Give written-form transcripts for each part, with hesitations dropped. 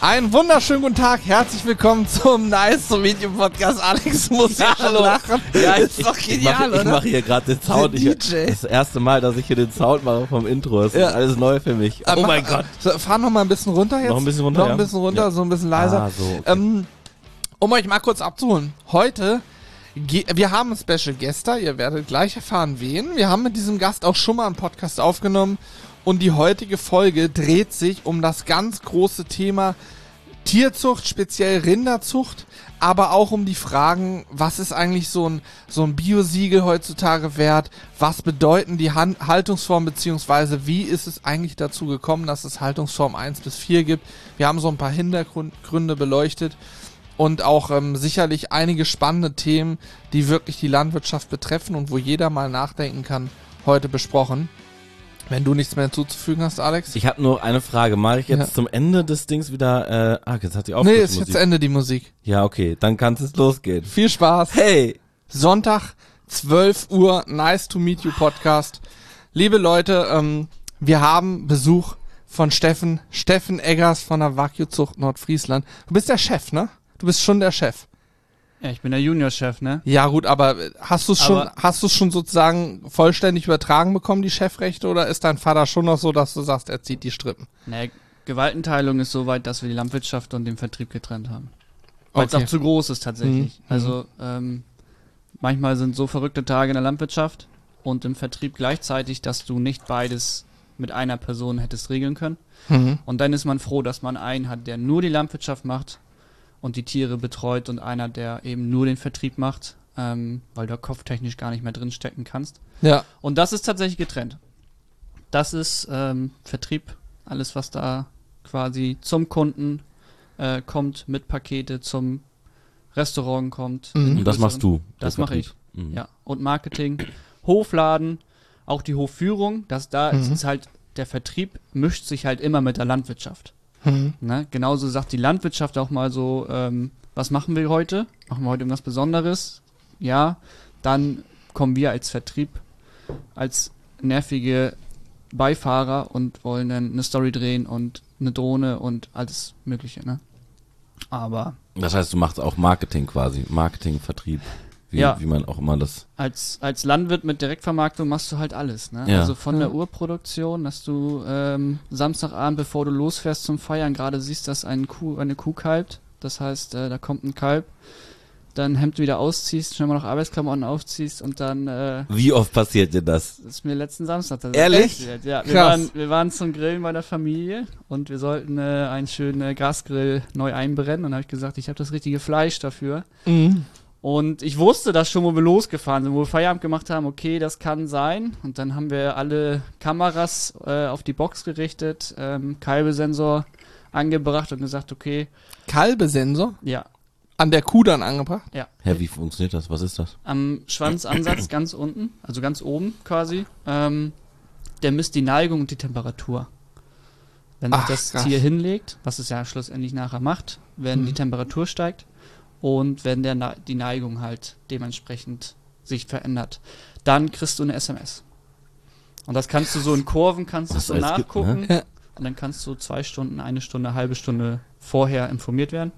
Einen wunderschönen guten Tag, herzlich willkommen zum Nice to Meet You Podcast. Alex muss ja schon lachen. Ja, ist doch genial, ich mache hier gerade den Sound. Das erste Mal, dass ich hier den Sound mache vom Intro. Das ist alles neu für mich. Oh mein Gott. Fahr noch mal ein bisschen runter jetzt. Noch ein bisschen runter, ja. So ein bisschen leiser. So, okay. Um euch mal kurz abzuholen. Heute, wir haben Special Gäste, ihr werdet gleich erfahren, wen. Wir haben mit diesem Gast auch schon mal einen Podcast aufgenommen. Und die heutige Folge dreht sich um das ganz große Thema Tierzucht, speziell Rinderzucht, aber auch um die Fragen, was ist eigentlich so ein Biosiegel heutzutage wert, was bedeuten die Haltungsformen, beziehungsweise wie ist es eigentlich dazu gekommen, dass es Haltungsform 1 bis 4 gibt. Wir haben so ein paar Hintergründe beleuchtet und auch sicherlich einige spannende Themen, die wirklich die Landwirtschaft betreffen und wo jeder mal nachdenken kann, heute besprochen. Wenn du nichts mehr hinzuzufügen hast, Alex? Ich habe nur eine Frage. Mache ich jetzt zum Ende des Dings wieder... jetzt hat die aufgehört. Nee, ist jetzt Ende die Musik. Ja, okay. Dann kann es losgehen. Viel Spaß. Hey! Sonntag, 12 Uhr, Nice to Meet You Podcast. Liebe Leute, wir haben Besuch von Steffen Eggers von der Wagyu-Zucht Nordfriesland. Du bist der Chef, ne? Du bist schon der Chef. Ja, ich bin der Juniorchef, ne? Ja gut, aber hast du es schon sozusagen vollständig übertragen bekommen, die Chefrechte, oder ist dein Vater schon noch so, dass du sagst, er zieht die Strippen? Ne, Gewaltenteilung ist so weit, dass wir die Landwirtschaft und den Vertrieb getrennt haben. Weil es auch zu groß ist tatsächlich. Also manchmal sind so verrückte Tage in der Landwirtschaft und im Vertrieb gleichzeitig, dass du nicht beides mit einer Person hättest regeln können. Und dann ist man froh, dass man einen hat, der nur die Landwirtschaft macht und die Tiere betreut und einer, der eben nur den Vertrieb macht, weil du kopftechnisch gar nicht mehr drin stecken kannst. Ja. Und das ist tatsächlich getrennt. Das ist Vertrieb, alles was da quasi zum Kunden kommt, mit Pakete zum Restaurant kommt. Und das machst du? Das mache ich, ja. Und Marketing, Hofladen, auch die Hofführung, ist halt, der Vertrieb mischt sich halt immer mit der Landwirtschaft. Ne? Genauso sagt die Landwirtschaft auch mal so, was machen wir heute? Machen wir heute irgendwas Besonderes? Ja, dann kommen wir als Vertrieb, als nervige Beifahrer und wollen dann eine Story drehen und eine Drohne und alles Mögliche. Ne? Aber das heißt, du machst auch Marketing quasi, Marketing, Vertrieb. Wie man auch immer das... Als Landwirt mit Direktvermarktung machst du halt alles, ne? Ja. Also von der Urproduktion, dass du Samstagabend, bevor du losfährst zum Feiern, gerade siehst, dass eine Kuh kalbt. Das heißt, da kommt ein Kalb, dann Hemd wieder ausziehst, schnell mal noch Arbeitsklamotten aufziehst und dann... Wie oft passiert dir das? Das ist mir letzten Samstag Ehrlich? passiert. Ja, Krass. wir waren zum Grillen bei der Familie und wir sollten einen schönen Gasgrill neu einbrennen und da habe ich gesagt, ich habe das richtige Fleisch dafür. Und ich wusste das schon, wo wir losgefahren sind, wo wir Feierabend gemacht haben, okay, das kann sein. Und dann haben wir alle Kameras auf die Box gerichtet, Kalbesensor angebracht und gesagt, okay. Kalbesensor? Ja. An der Kuh dann angebracht? Ja. Hä, wie funktioniert das? Was ist das? Am Schwanzansatz ganz unten, also ganz oben quasi, der misst die Neigung und die Temperatur. Wenn sich das Tier hinlegt, was es ja schlussendlich nachher macht, wenn die Temperatur steigt, und wenn die Neigung halt dementsprechend sich verändert, dann kriegst du eine SMS. Und das kannst du so in Kurven nachgucken. Gibt, ne? Und dann kannst du 2 Stunden, 1 Stunde, halbe Stunde vorher informiert werden.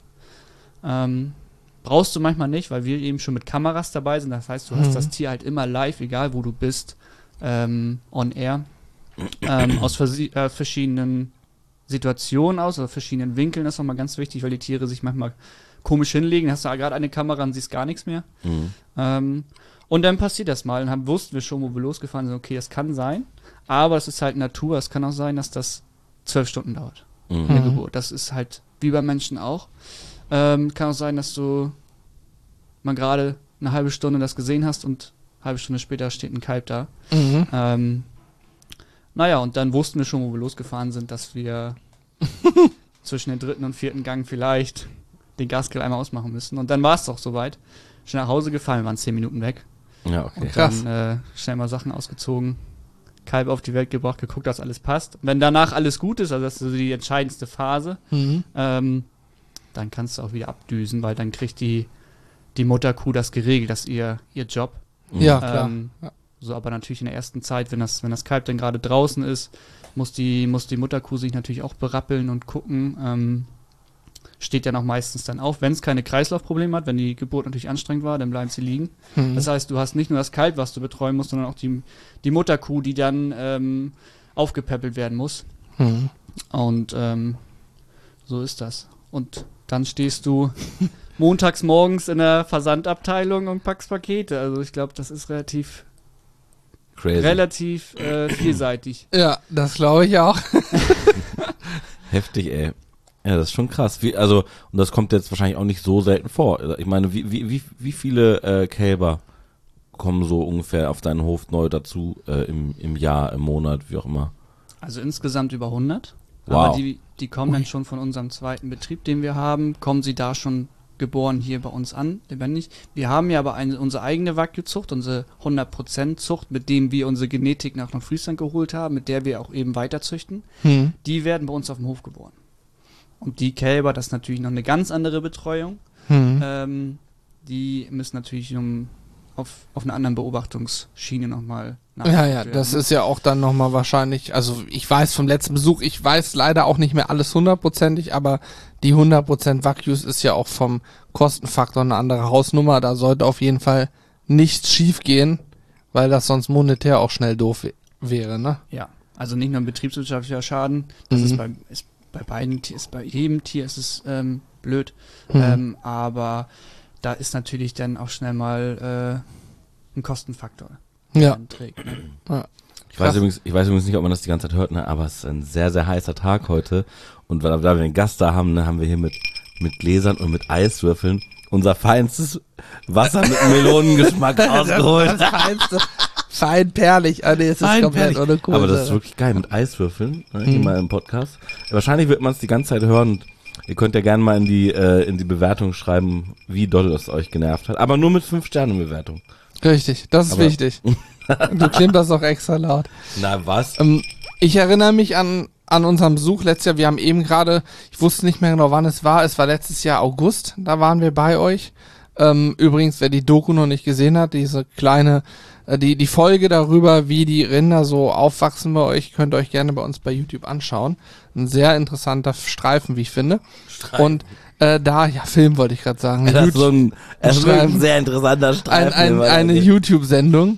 Brauchst du manchmal nicht, weil wir eben schon mit Kameras dabei sind. Das heißt, du hast das Tier halt immer live, egal wo du bist, on air. Aus verschiedenen Situationen oder verschiedenen Winkeln. Das ist nochmal ganz wichtig, weil die Tiere sich manchmal komisch hinlegen, hast du gerade eine Kamera und siehst gar nichts mehr. Und dann passiert das mal. Und dann wussten wir schon, wo wir losgefahren sind, okay, das kann sein, aber es ist halt Natur. Es kann auch sein, dass das 12 Stunden dauert, in der Geburt. Das ist halt wie bei Menschen auch. Kann auch sein, dass du mal gerade eine halbe Stunde das gesehen hast und eine halbe Stunde später steht ein Kalb da. Naja, und dann wussten wir schon, wo wir losgefahren sind, dass wir zwischen den 3. und 4. Gang vielleicht den Gasgrill einmal ausmachen müssen. Und dann war es doch soweit. Schnell nach Hause gefallen, waren 10 Minuten weg. Ja, okay. Und dann schnell mal Sachen ausgezogen, Kalb auf die Welt gebracht, geguckt, dass alles passt. Wenn danach alles gut ist, also das ist so die entscheidendste Phase, dann kannst du auch wieder abdüsen, weil dann kriegt die Mutterkuh das geregelt, das ist ihr Job. Ja, klar. So, aber natürlich in der ersten Zeit, wenn das Kalb dann gerade draußen ist, muss die Mutterkuh sich natürlich auch berappeln und gucken. steht ja noch meistens dann auf, wenn es keine Kreislaufprobleme hat, wenn die Geburt natürlich anstrengend war, dann bleiben sie liegen. Das heißt, du hast nicht nur das Kalb, was du betreuen musst, sondern auch die Mutterkuh, die dann aufgepäppelt werden muss. Und so ist das. Und dann stehst du montags morgens in der Versandabteilung und packst Pakete. Also ich glaube, das ist relativ vielseitig. Ja, das glaube ich auch. Heftig, ey. Ja, das ist schon krass. Und das kommt jetzt wahrscheinlich auch nicht so selten vor. Ich meine, wie viele Kälber kommen so ungefähr auf deinen Hof neu dazu im Jahr, im Monat, wie auch immer? Also insgesamt über 100. Wow. Aber die kommen dann schon von unserem zweiten Betrieb, den wir haben, kommen sie da schon geboren hier bei uns an, lebendig. Wir haben ja aber unsere eigene Wagyu-Zucht, unsere 100% Zucht, mit dem wir unsere Genetik nach Nordfriesland geholt haben, mit der wir auch eben weiterzüchten. Die werden bei uns auf dem Hof geboren. Und die Kälber, das ist natürlich noch eine ganz andere Betreuung. Die müssen natürlich auf einer anderen Beobachtungsschiene nochmal Ja, das ist ja auch dann nochmal wahrscheinlich, also ich weiß vom letzten Besuch, ich weiß leider auch nicht mehr alles 100%ig, aber die 100% Wagyus ist ja auch vom Kostenfaktor eine andere Hausnummer, da sollte auf jeden Fall nichts schief gehen, weil das sonst monetär auch schnell doof wäre, ne? Ja, also nicht nur ein betriebswirtschaftlicher Schaden, das ist bei beiden ist bei jedem Tier ist es blöd, aber da ist natürlich dann auch schnell mal ein Kostenfaktor. Ja. Trägt, ne? Ja. Ich weiß übrigens nicht, ob man das die ganze Zeit hört, ne? Aber es ist ein sehr, sehr heißer Tag heute. Und da wir einen Gast da haben, ne, haben wir hier mit Gläsern und mit Eiswürfeln unser feinstes Wasser mit Melonengeschmack ausgeholt. Das feinste. Fein perlig. Ah, nee, es ist komplett ohne Kohle. Aber das ist wirklich geil mit Eiswürfeln, ne, hier mal im Podcast. Wahrscheinlich wird man es die ganze Zeit hören. Und ihr könnt ja gerne mal in die Bewertung schreiben, wie doll es euch genervt hat. Aber nur mit 5-Sterne-Bewertung. Richtig, das ist wichtig. Du klimperst auch extra laut. Na, was? Ich erinnere mich an unseren Besuch letztes Jahr. Wir haben eben gerade, ich wusste nicht mehr genau, wann es war. Es war letztes Jahr August. Da waren wir bei euch. Übrigens, wer die Doku noch nicht gesehen hat, diese kleine, die Folge darüber, wie die Rinder so aufwachsen bei euch, könnt ihr euch gerne bei uns bei YouTube anschauen. Ein sehr interessanter Streifen, wie ich finde. Und Film wollte ich gerade sagen. Das ist ein sehr interessanter Streifen. Eine YouTube-Sendung.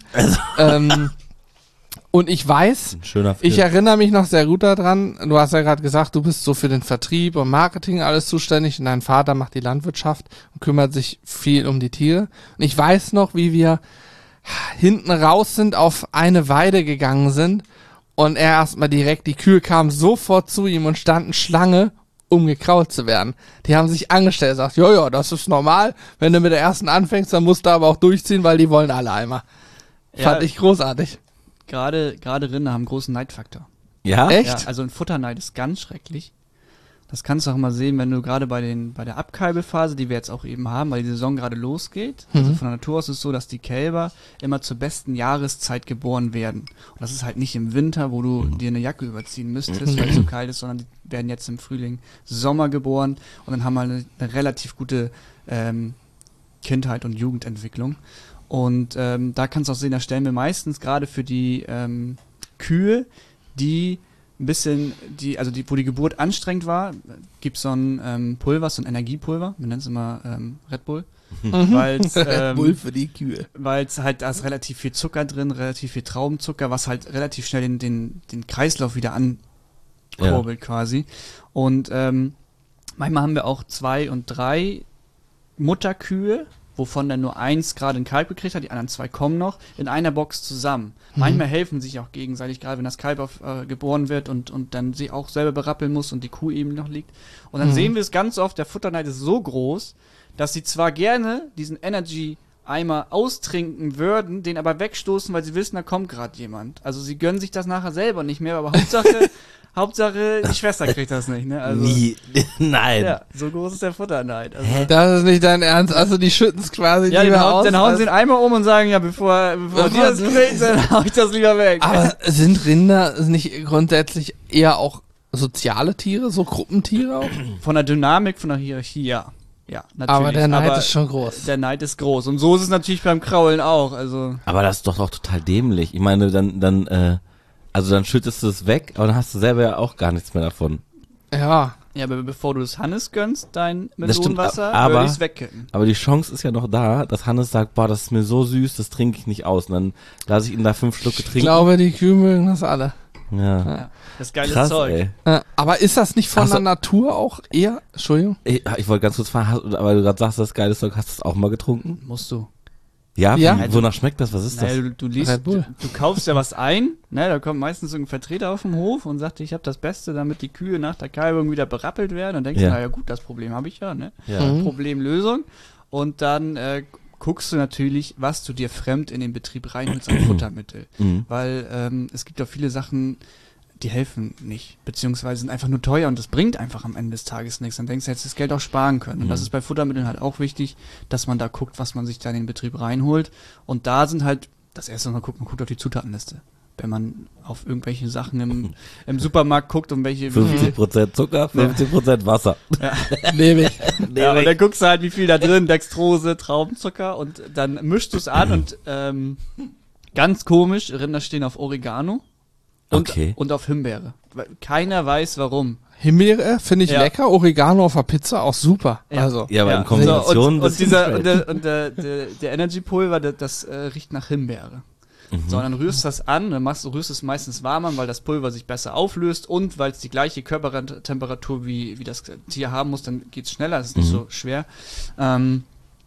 Und ich weiß, ich erinnere mich noch sehr gut daran, du hast ja gerade gesagt, du bist so für den Vertrieb und Marketing alles zuständig und dein Vater macht die Landwirtschaft und kümmert sich viel um die Tiere. Und ich weiß noch, wie wir hinten raus sind, auf eine Weide gegangen sind und er erstmal direkt, die Kühe kamen sofort zu ihm und standen Schlange, um gekrault zu werden. Die haben sich angestellt, sagt, ja, das ist normal, wenn du mit der ersten anfängst, dann musst du aber auch durchziehen, weil die wollen alle einmal. Fand ich großartig. Gerade Rinder haben einen großen Neidfaktor. Ja? Echt? Ja, also ein Futterneid ist ganz schrecklich. Das kannst du auch mal sehen, wenn du gerade bei der Abkalbephase, die wir jetzt auch eben haben, weil die Saison gerade losgeht. Also von der Natur aus ist es so, dass die Kälber immer zur besten Jahreszeit geboren werden. Und das ist halt nicht im Winter, wo du dir eine Jacke überziehen müsstest, weil es so kalt ist, sondern die werden jetzt im Frühling, Sommer geboren und dann haben wir eine relativ gute Kindheit und Jugendentwicklung. Und da kannst du auch sehen, da stellen wir meistens gerade für die Kühe, die ein bisschen, wo die Geburt anstrengend war, gibt es so ein Pulver, so ein Energiepulver, wir nennen es immer Red Bull. Red Bull für die Kühe. Weil es halt, da ist relativ viel Zucker drin, relativ viel Traubenzucker, was halt relativ schnell den Kreislauf wieder ankurbelt quasi. Und manchmal haben wir auch 2 und 3 Mutterkühe, wovon dann nur 1 gerade ein Kalb gekriegt hat, die anderen 2 kommen noch, in einer Box zusammen. Manchmal helfen sich auch gegenseitig, gerade wenn das Kalb geboren wird und dann sie auch selber berappeln muss und die Kuh eben noch liegt. Und dann sehen wir es ganz oft, der Futterneid ist so groß, dass sie zwar gerne diesen Energy-Eimer austrinken würden, den aber wegstoßen, weil sie wissen, da kommt gerade jemand. Also sie gönnen sich das nachher selber nicht mehr, aber Hauptsache, die Schwester kriegt das nicht, ne? Also, nie. Nein. Ja, so groß ist der Futterneid. Also, das ist nicht dein Ernst. Also die schütten es quasi lieber aus. Dann hauen sie den Eimer um und sagen, ja, bevor die das kriegt, dann hau ich das lieber weg. Aber sind Rinder nicht grundsätzlich eher auch soziale Tiere, so Gruppentiere auch? Von der Dynamik, von der Hierarchie, ja. Ja, natürlich. Aber der Neid ist schon groß. Der Neid ist groß. Und so ist es natürlich beim Kraulen auch. Also. Aber das ist doch auch total dämlich. Ich meine, dann schüttest du es weg, aber dann hast du selber ja auch gar nichts mehr davon. Ja. Ja, aber bevor du es Hannes gönnst, dein Das stimmt, Melonenwasser, aber- würde ich es wegkippen. Aber die Chance ist ja noch da, dass Hannes sagt, boah, das ist mir so süß, das trinke ich nicht aus. Und dann lasse ich ihn da 5 Schlucke Ich trinken. glaube, die Kühe mögen das alle. Ja. Ja. Das ist geiles Krass, Zeug. ey. Aber ist das nicht von Ach so. der Natur auch eher? Entschuldigung. Ich wollte ganz kurz fragen, aber du gerade sagst, das geile Zeug, hast du es auch mal getrunken? Musst du. Ja? Ja. Wonach schmeckt das? Was ist das? Naja, du liest, Red Bull. du kaufst ja was ein, ne, da kommt meistens irgendein Vertreter auf dem Hof und sagt, ich habe das Beste, damit die Kühe nach der Kalbung wieder berappelt werden. Und denkst du, Ja. naja gut, das Problem habe ich ja, ne? Ja. Mhm. Problemlösung. Und dann guckst du natürlich, was du dir fremd in den Betrieb reinholst an Futtermittel. Mhm. Weil es gibt auch viele Sachen, die helfen nicht, beziehungsweise sind einfach nur teuer und das bringt einfach am Ende des Tages nichts. Dann denkst du, hättest du das Geld auch sparen können. Und das ist bei Futtermitteln halt auch wichtig, dass man da guckt, was man sich da in den Betrieb reinholt. Und da sind halt, das erste, was man guckt auf die Zutatenliste. Wenn man auf irgendwelche Sachen im Supermarkt guckt und welche... 50% Zucker, 50% Wasser. Nehme ich. Ja, und dann guckst du halt, wie viel da drin, Dextrose, Traubenzucker und dann mischst du es an und ganz komisch, Rinder stehen auf Oregano Okay. und auf Himbeere. Weil keiner weiß warum. Himbeere finde ich Ja. lecker. Oregano auf der Pizza auch super. Ja. Also. Ja, aber Ja. in Kombination und bisschen dieser strange. und der Energy Pulver, das riecht nach Himbeere. Mhm. So, und dann rührst du das an, dann rührst es meistens warm an, weil das Pulver sich besser auflöst und weil es die gleiche Körpertemperatur wie das Tier haben muss, dann geht's schneller, das ist nicht so schwer. Und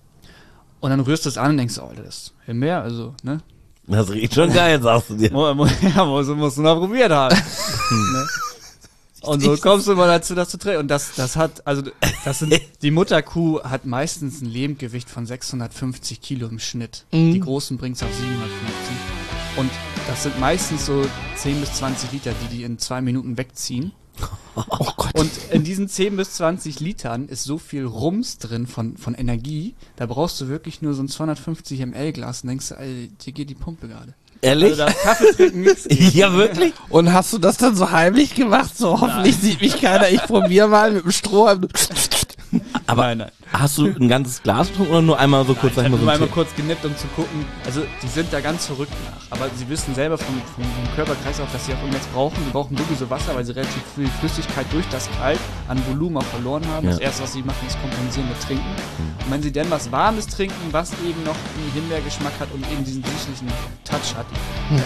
dann rührst du es an und denkst, oh, das ist Himbeere, also, ne? Das riecht schon geil, sagst du dir. Musst du noch probiert haben. Ne? Und so kommst du mal dazu, das zu trinken. Und das sind, die Mutterkuh hat meistens ein Lebendgewicht von 650 Kilo im Schnitt. Mhm. Die großen bringt es auf 750. Und das sind meistens so 10 bis 20 Liter, die in 2 Minuten wegziehen. Oh Gott. Und in diesen 10 bis 20 Litern ist so viel Rums drin von Energie, da brauchst du wirklich nur so ein 250 ml Glas und denkst, ey, dir geht die Pumpe gerade. Ehrlich? Also da Kaffee trinken nichts. Ja, wirklich? Und hast du das dann so heimlich gemacht? So hoffentlich sieht mich keiner. Ich probiere mal mit dem Strohhalm. Aber nein. hast du ein ganzes Glas getrunken oder nur einmal so kurz, Ich sag ich habe mal, so nur ein einmal Tee? kurz genippt, um zu gucken. Also die sind da ganz verrückt nach. Aber sie wissen selber vom Körperkreislauf, dass sie auch irgendwas brauchen. Die brauchen sowieso Wasser, weil sie relativ viel Flüssigkeit durch das Kalt an Volumen auch verloren haben. Ja. Das erste, was sie machen, ist kompensieren mit Trinken. Und wenn sie dann was Warmes trinken, was eben noch einen Himbeergeschmack hat und eben diesen süßlichen Touch hat,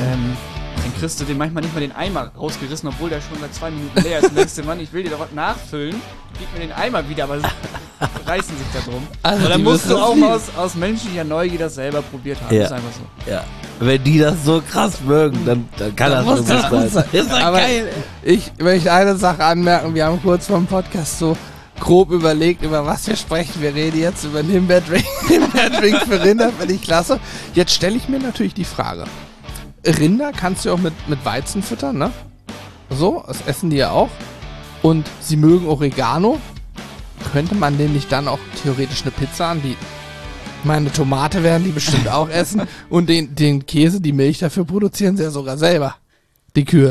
dann kriegst du den manchmal nicht mal den Eimer rausgerissen, obwohl der schon seit 2 Minuten leer ist. Und denkst du, Mann, ich will dir doch was nachfüllen. Gib mir den Eimer wieder, aber sie reißen sich da drum. Also Und dann die musst müssen du auch das aus menschlicher Neugier das selber probiert haben. Ja. Das ist einfach so. Ja. Wenn die das so krass mögen, dann kann das muss schon das gut gut sein. sein. Ist doch Aber geil. ich möchte eine Sache anmerken. Wir haben kurz vor dem Podcast so grob überlegt, über was wir sprechen. Wir reden jetzt über einen Himbeerdrink. Himbeerdrink für Rinder, finde ich klasse. Jetzt stelle ich mir natürlich die Frage. Rinder kannst du auch mit Weizen füttern, ne? So, das essen die ja auch. Und sie mögen Oregano. Könnte man denen nicht dann auch theoretisch eine Pizza anbieten? Meine Tomate werden die bestimmt auch essen. Und den Käse, die Milch dafür produzieren sie ja sogar selber. Die Kühe.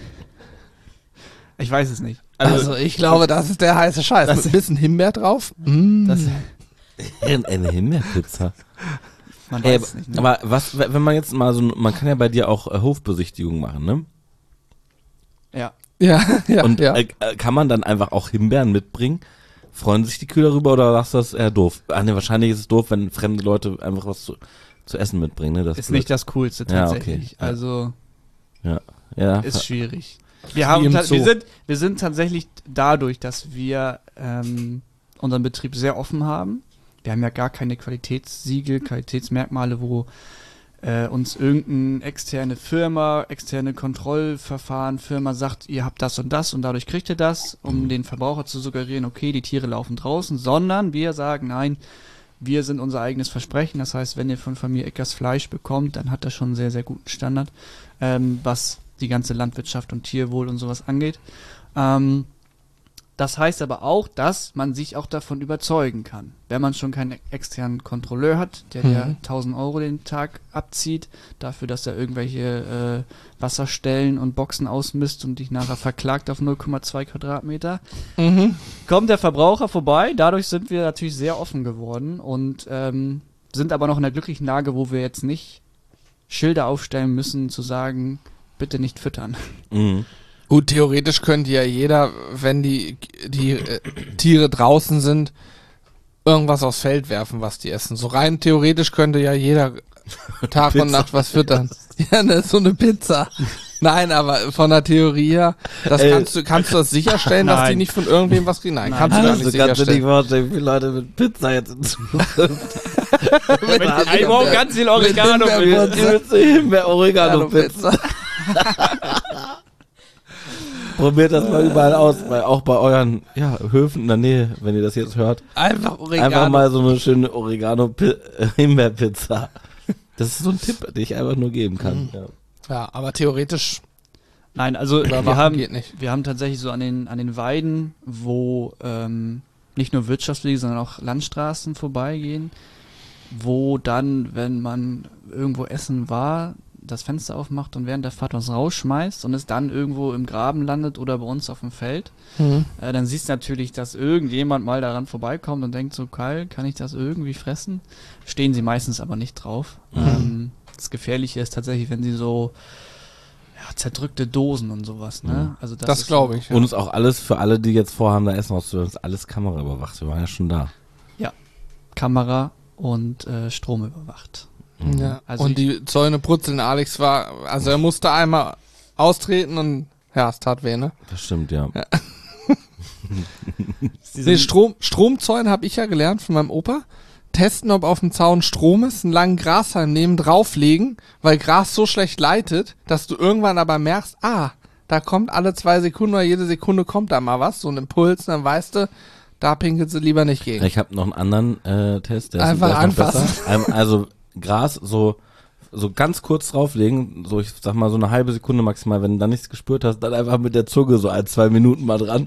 Ich weiß es nicht. Also ich glaube, das ist der heiße Scheiß. Mit ein bisschen Himbeer drauf. das, Eine Himbeerpizza. man Ey, weiß es nicht. Ne? aber was, wenn man jetzt mal so, man kann ja bei dir auch Hofbesichtigung machen, ne? Ja. Ja, ja, Und ja. kann man dann einfach auch Himbeeren mitbringen? Freuen sich die Kühe darüber oder sagst du das eher doof? Ah ne, wahrscheinlich ist es doof, wenn fremde Leute einfach was zu essen mitbringen, ne? Das Ist nicht das Coolste Ja, tatsächlich. okay. Ja. Also ja. ist schwierig. Wie im Zoo. Wir sind tatsächlich dadurch, dass wir unseren Betrieb sehr offen haben. Wir haben ja gar keine Qualitätssiegel, Qualitätsmerkmale, wo uns irgendeine externe Firma, externe Kontrollverfahren-Firma sagt, ihr habt das und dadurch kriegt ihr das, um den Verbraucher zu suggerieren, okay, die Tiere laufen draußen, sondern wir sagen, nein, wir sind unser eigenes Versprechen. Das heißt, wenn ihr von Familie Eckers Fleisch bekommt, dann hat das schon einen sehr, sehr guten Standard, was die ganze Landwirtschaft und Tierwohl und sowas angeht. Das heißt aber auch, dass man sich auch davon überzeugen kann. Wenn man schon keinen externen Kontrolleur hat, der dir 1000 Euro den Tag abzieht, dafür, dass er irgendwelche Wasserstellen und Boxen ausmisst und dich nachher verklagt auf 0,2 Quadratmeter, kommt der Verbraucher vorbei. Dadurch sind wir natürlich sehr offen geworden und sind aber noch in der glücklichen Lage, wo wir jetzt nicht Schilder aufstellen müssen, zu sagen, bitte nicht füttern. Mhm. Gut, theoretisch könnte ja jeder, wenn die Tiere draußen sind, irgendwas aufs Feld werfen, was die essen. So rein theoretisch könnte ja jeder Tag und Nacht was füttern. Ja, ne, so eine Pizza. Nein, aber von der Theorie her, das kannst du das sicherstellen, dass die Nein. nicht von irgendwem was kriegen? Nein, kannst du gar nicht Also kannst du nicht sicherstellen. vorstellen, wie viele Leute mit Pizza jetzt in Zukunft. Einmal ganz viel Oregano. Himbeer-Oregano-Pizza. Probiert das mal überall aus, weil auch bei euren Höfen in der Nähe, wenn ihr das jetzt hört. Einfach Oregano. Einfach mal so eine schöne Oregano-Himbeerpizza. Das ist so ein Tipp, den ich einfach nur geben kann. Ja. Ja, aber theoretisch Nein, also überwachen geht nicht. wir haben tatsächlich so an den Weiden, wo nicht nur Wirtschaftswege, sondern auch Landstraßen vorbeigehen, wo dann, wenn man irgendwo essen war, das Fenster aufmacht und während der Fahrt was rausschmeißt und es dann irgendwo im Graben landet oder bei uns auf dem Feld, dann siehst du natürlich, dass irgendjemand mal daran vorbeikommt und denkt so, Kyle, kann ich das irgendwie fressen? Stehen sie meistens aber nicht drauf. Das Gefährliche ist tatsächlich, wenn sie so zerdrückte Dosen und sowas, ne? Also Das ist glaube so- ich. Ja. Und ist auch alles für alle, die jetzt vorhaben, da Essen auszuhören, ist alles Kamera überwacht. Wir waren ja schon da. Kamera und Strom überwacht. Ja. Also und die Zäune brutzeln. Alex er musste einmal austreten und ja, es tat weh, ne? Das stimmt, ja. Nee, Stromzäune habe ich ja gelernt von meinem Opa. Testen, ob auf dem Zaun Strom ist, einen langen Grashalm nehmen, drauflegen, weil Gras so schlecht leitet, dass du irgendwann aber merkst, da kommt alle 2 Sekunden oder jede Sekunde kommt da mal was, so ein Impuls, dann weißt du, da pinkelt sie lieber nicht gegen. Ich habe noch einen anderen Test, der Einfach ist noch anfassen. besser. Also Gras so ganz kurz drauflegen, so ich sag mal so eine halbe Sekunde maximal, wenn du dann nichts gespürt hast, dann einfach mit der Zunge so 1-2 Minuten mal dran.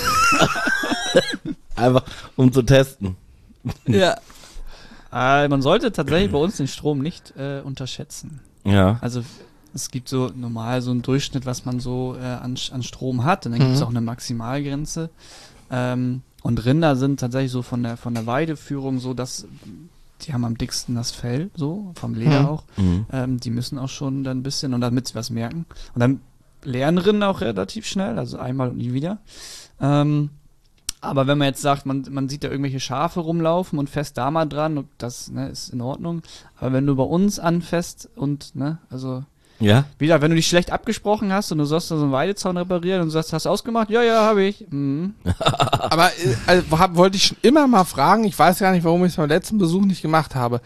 Einfach um zu testen. Ja. Man sollte tatsächlich bei uns den Strom nicht unterschätzen. Ja. Also es gibt so normal so einen Durchschnitt, was man so an Strom hat, und dann gibt es auch eine Maximalgrenze. Und Rinder sind tatsächlich so von der Weideführung so, dass die haben am dicksten das Fell, so vom Leder auch. Die müssen auch schon dann ein bisschen, und damit sie was merken. Und dann lernen Rinder auch relativ schnell, also einmal und nie wieder. Aber wenn man jetzt sagt, man sieht da irgendwelche Schafe rumlaufen und fässt da mal dran, und das ist in Ordnung. Aber wenn du bei uns anfäst und, also Ja? wieder, wenn du dich schlecht abgesprochen hast und du sollst da so einen Weidezaun reparieren und du sagst, hast du ausgemacht? Ja, habe ich. Aber wollte ich schon immer mal fragen, ich weiß gar nicht, warum ich es beim letzten Besuch nicht gemacht habe.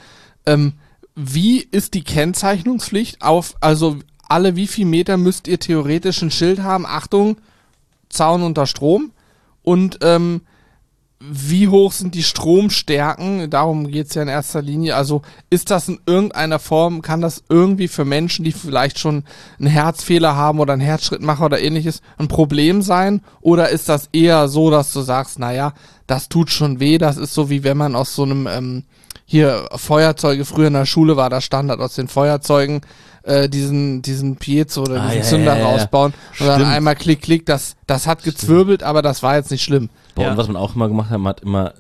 Wie ist die Kennzeichnungspflicht also alle wie viel Meter müsst ihr theoretisch ein Schild haben? Achtung, Zaun unter Strom. Und wie hoch sind die Stromstärken? Darum geht's ja in erster Linie. Also ist das in irgendeiner Form, kann das irgendwie für Menschen, die vielleicht schon einen Herzfehler haben oder einen Herzschrittmacher oder ähnliches, ein Problem sein? Oder ist das eher so, dass du sagst, naja, das tut schon weh, das ist so wie wenn man aus so einem, hier Feuerzeuge, früher in der Schule war das Standard, aus den Feuerzeugen diesen Piezo oder diesen Zünder rausbauen und dann einmal klick, das hat gezwirbelt, aber das war jetzt nicht schlimm. Boah, Ja. und was man auch immer gemacht hat, man hat immer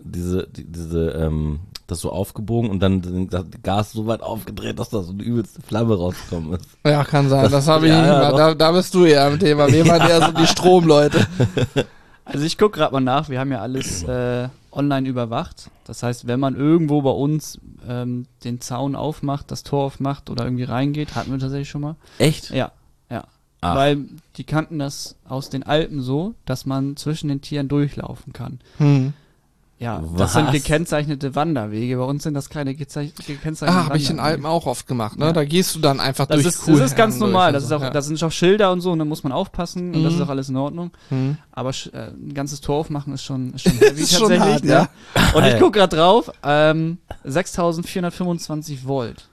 das so aufgebogen und dann das Gas so weit aufgedreht, dass da so eine übelste Flamme rausgekommen ist. Ja, kann sein, das habe ich ja, nicht ja, gemacht, da bist du eher am Thema, wir waren eher so die Stromleute. Also ich gucke gerade mal nach, wir haben ja alles online überwacht. Das heißt, wenn man irgendwo bei uns den Zaun aufmacht, das Tor aufmacht oder irgendwie reingeht, hatten wir tatsächlich schon mal. Echt? Ja. Ach. Weil die kannten das aus den Alpen so, dass man zwischen den Tieren durchlaufen kann. Ja, das sind Was? gekennzeichnete Wanderwege. Bei uns sind das keine gekennzeichnete Wanderwege. Habe ich in Alpen auch oft gemacht, ne? Ja. Da gehst du dann einfach Das durch ist ganz Kuhherden normal. durch Das und ist auch, so, ja. da sind auch Schilder und so, und da muss man aufpassen und das ist auch alles in Ordnung. Mhm. Aber ein ganzes Tor aufmachen ist schon heavy Ist schon tatsächlich. hart, ne? Und ich gucke gerade drauf, 6425 Volt.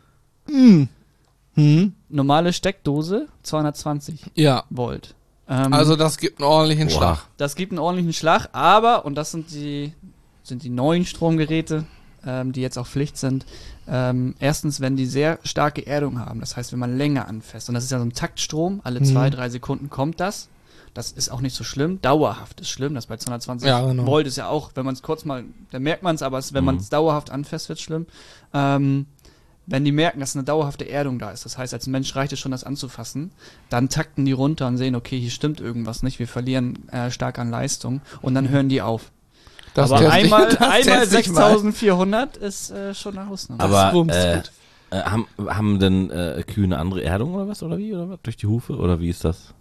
Normale Steckdose 220 Ja, Volt. also das gibt einen ordentlichen Boah. Schlag. Das gibt einen ordentlichen Schlag, aber, und das sind die neuen Stromgeräte, die jetzt auch Pflicht sind, erstens, wenn die sehr starke Erdung haben, das heißt, wenn man länger anfasst, und das ist ja so ein Taktstrom, alle 2-3 Sekunden kommt das ist auch nicht so schlimm, dauerhaft ist schlimm, das bei 220 Ja, genau. Volt ist ja auch, wenn man es kurz mal, da merkt man es, aber wenn man es dauerhaft anfasst, wird es schlimm. wenn die merken, dass eine dauerhafte Erdung da ist, das heißt, als Mensch reicht es schon, das anzufassen, dann takten die runter und sehen, okay, hier stimmt irgendwas nicht, wir verlieren stark an Leistung und dann hören die auf. Das Aber test ich- einmal test ich mal. 6400 ist schon eine Hausnummer. Aber bumst gut. haben denn Kühe eine andere Erdung oder was? Oder wie? Oder was? Durch die Hufe? Oder wie ist das?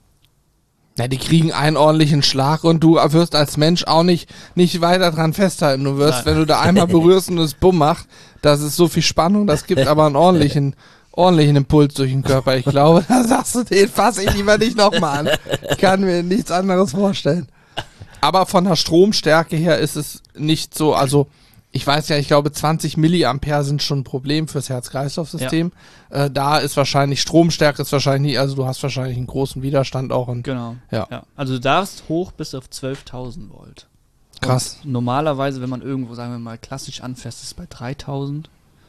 Ja, die kriegen einen ordentlichen Schlag und du wirst als Mensch auch nicht weiter dran festhalten. Du wirst, Nein. wenn du da einmal berührst und es bumm macht, das ist so viel Spannung, das gibt aber einen ordentlichen Impuls durch den Körper. Ich glaube, da sagst du, den fasse ich lieber nicht nochmal an. Ich kann mir nichts anderes vorstellen. Aber von der Stromstärke her ist es nicht so, also ich weiß ja, ich glaube 20 Milliampere sind schon ein Problem fürs Herz-Kreislauf-System. Da ist wahrscheinlich, Stromstärke ist wahrscheinlich nicht, also du hast wahrscheinlich einen großen Widerstand auch. Und Genau. Ja. Also du darfst hoch bis auf 12.000 Volt. krass. Und normalerweise, wenn man irgendwo, sagen wir mal, klassisch anfasst, ist es bei 3.000.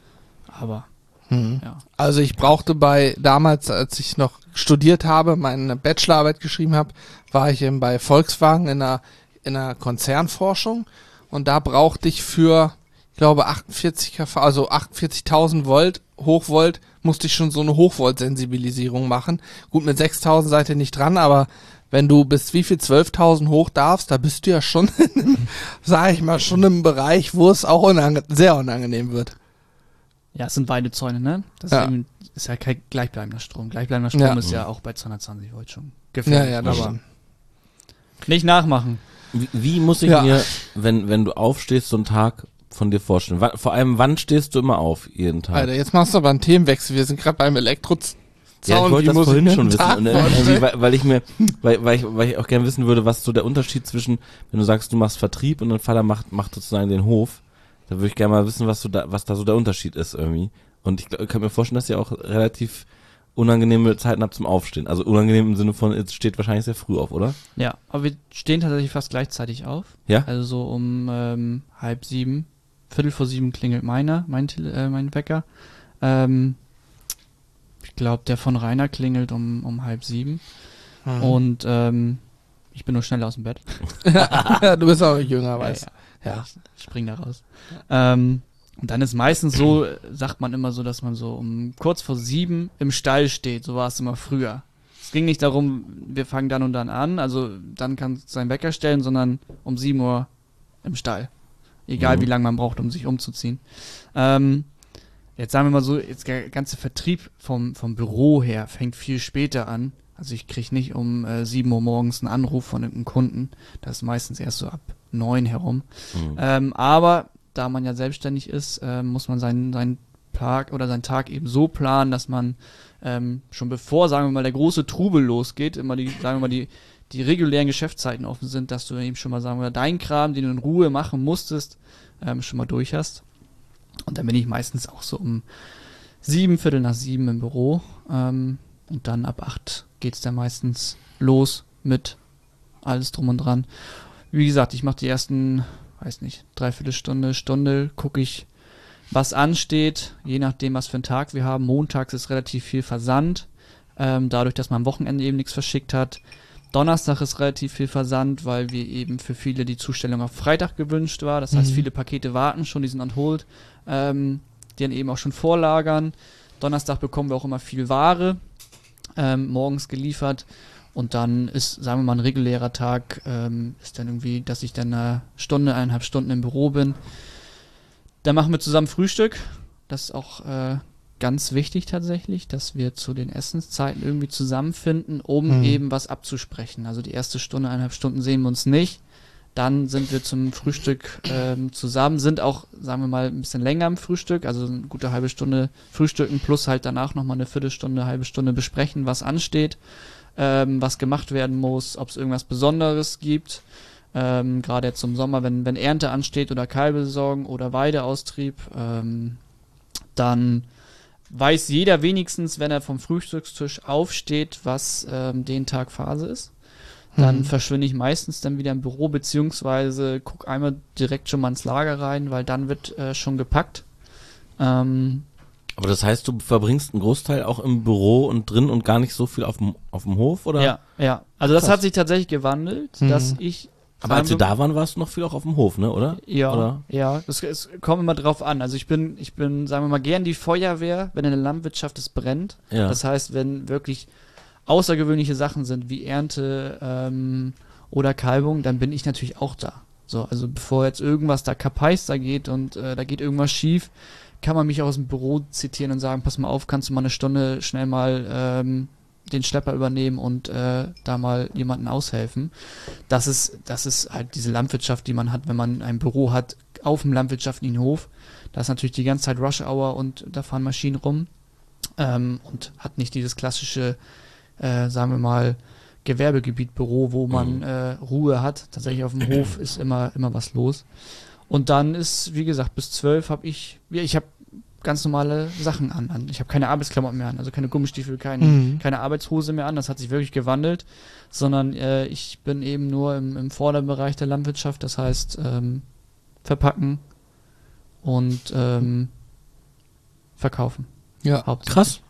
Aber, ja. Also ich brauchte damals, als ich noch studiert habe, meine Bachelorarbeit geschrieben habe, war ich eben bei Volkswagen in einer Konzernforschung und da brauchte ich für, ich glaube 48 kV, also 48.000 Volt, Hochvolt, musste ich schon so eine Hochvolt-Sensibilisierung machen. Gut, mit 6.000 seid ihr nicht dran, aber wenn du bis wie viel 12.000 hoch darfst, da bist du ja schon, sag ich mal, schon im Bereich, wo es auch sehr unangenehm wird. Ja, es sind Weidezäune, ne? Das Ja. ist ja kein gleichbleibender Strom. Gleichbleibender Strom Ja. ist ja auch bei 220 Volt schon Ja, gefährlich. ja, das aber stimmt. nicht nachmachen. Wie muss ich Ja. mir, wenn du aufstehst, so einen Tag von dir vorstellen? Vor allem, wann stehst du immer auf jeden Tag? Alter, jetzt machst du aber einen Themenwechsel. Wir sind gerade beim Elektrozaun. Ja, ich wollte das vorhin schon wissen. Und vorstellen? irgendwie, weil ich auch gerne wissen würde, was so der Unterschied zwischen, wenn du sagst, du machst Vertrieb und dein Vater macht sozusagen den Hof, da würde ich gerne mal wissen, was da so der Unterschied ist irgendwie. Und ich kann mir vorstellen, dass ihr auch relativ unangenehme Zeiten habt zum Aufstehen. Also unangenehm im Sinne von, es steht wahrscheinlich sehr früh auf, oder? Ja, aber wir stehen tatsächlich fast gleichzeitig auf. Ja? Also so um 6:30, 6:45 klingelt mein Wecker. Ich glaube, der von Rainer klingelt um 6:30. Mhm. Und ich bin nur schnell aus dem Bett. Ja, du bist auch jünger, weißt du. Ja. Ich spring da raus. Und dann ist meistens so, sagt man immer so, dass man so um kurz vor 7 im Stall steht. So war es immer früher. Es ging nicht darum, wir fangen dann und dann an, also dann kannst du seinen Wecker stellen, sondern um 7 Uhr im Stall. Egal wie lange man braucht, um sich umzuziehen. Jetzt sagen wir mal so, jetzt der ganze Vertrieb vom Büro her fängt viel später an. Also ich kriege nicht um 7 Uhr morgens einen Anruf von irgendeinem Kunden. Das ist meistens erst so ab 9 herum. Aber da man ja selbstständig ist, muss man seinen Tag oder seinen Tag eben so planen, dass man schon bevor, sagen wir mal, der große Trubel losgeht, immer die regulären Geschäftszeiten offen sind, dass du eben schon mal, sagen wir, deinen Kram, den du in Ruhe machen musstest, schon mal durch hast. Und dann bin ich meistens auch so um 7, Viertel nach 7 im Büro. Und dann ab 8 geht's dann meistens los mit alles drum und dran. Wie gesagt, ich mache die ersten, weiß nicht, Stunde, gucke ich, was ansteht, je nachdem, was für einen Tag wir haben. Montags ist relativ viel Versand, dadurch, dass man am Wochenende eben nichts verschickt hat. Donnerstag ist relativ viel Versand, weil wir eben für viele die Zustellung auf Freitag gewünscht war. Das heißt, viele Pakete warten schon, die sind on hold, die dann eben auch schon vorlagern. Donnerstag bekommen wir auch immer viel Ware, morgens geliefert. Und dann ist, sagen wir mal, ein regulärer Tag, ist dann irgendwie, dass ich dann eine Stunde, 1,5 Stunden im Büro bin. Dann machen wir zusammen Frühstück. Das ist auch ganz wichtig tatsächlich, dass wir zu den Essenszeiten irgendwie zusammenfinden, um eben was abzusprechen. Also die erste Stunde, 1,5 Stunden sehen wir uns nicht. Dann sind wir zum Frühstück zusammen, sind auch, sagen wir mal, ein bisschen länger im Frühstück, also eine gute halbe Stunde frühstücken, plus halt danach nochmal eine Viertelstunde, halbe Stunde besprechen, was ansteht, was gemacht werden muss, ob es irgendwas Besonderes gibt. Gerade jetzt im Sommer, wenn Ernte ansteht oder Kalbesaison oder Weideaustrieb, dann weiß jeder wenigstens, wenn er vom Frühstückstisch aufsteht, was den Tag Phase ist. Dann verschwinde ich meistens dann wieder im Büro, beziehungsweise gucke einmal direkt schon mal ins Lager rein, weil dann wird schon gepackt. Aber das heißt, du verbringst einen Großteil auch im Büro und drin und gar nicht so viel auf dem Hof, oder? Ja. Also das Krass. hat sich tatsächlich gewandelt, dass ich Aber als wir da waren, warst du noch viel auch auf dem Hof, ne, oder? Ja, Oder? ja, es kommt immer drauf an. Also ich bin, sagen wir mal, gern die Feuerwehr, wenn in der Landwirtschaft es brennt. Ja. Das heißt, wenn wirklich außergewöhnliche Sachen sind, wie Ernte oder Kalbung, dann bin ich natürlich auch da. So, also bevor jetzt irgendwas da kapeister geht und da geht irgendwas schief, kann man mich auch aus dem Büro zitieren und sagen, pass mal auf, kannst du mal eine Stunde schnell mal den Schlepper übernehmen und da mal jemanden aushelfen. Das ist halt diese Landwirtschaft, die man hat, wenn man ein Büro hat auf dem landwirtschaftlichen Hof. Da ist natürlich die ganze Zeit Rush Hour und da fahren Maschinen rum und hat nicht dieses klassische, sagen wir mal, Gewerbegebietbüro, wo man Ruhe hat. Tatsächlich auf dem Hof ist immer was los. Und dann ist, wie gesagt, bis 12 habe ich habe ganz normale Sachen an. Ich habe keine Arbeitsklamotten mehr an, also keine Gummistiefel, keine Arbeitshose mehr an. Das hat sich wirklich gewandelt, sondern ich bin eben nur im Vorderbereich der Landwirtschaft, das heißt verpacken und verkaufen. Ja, hauptsächlich. Krass.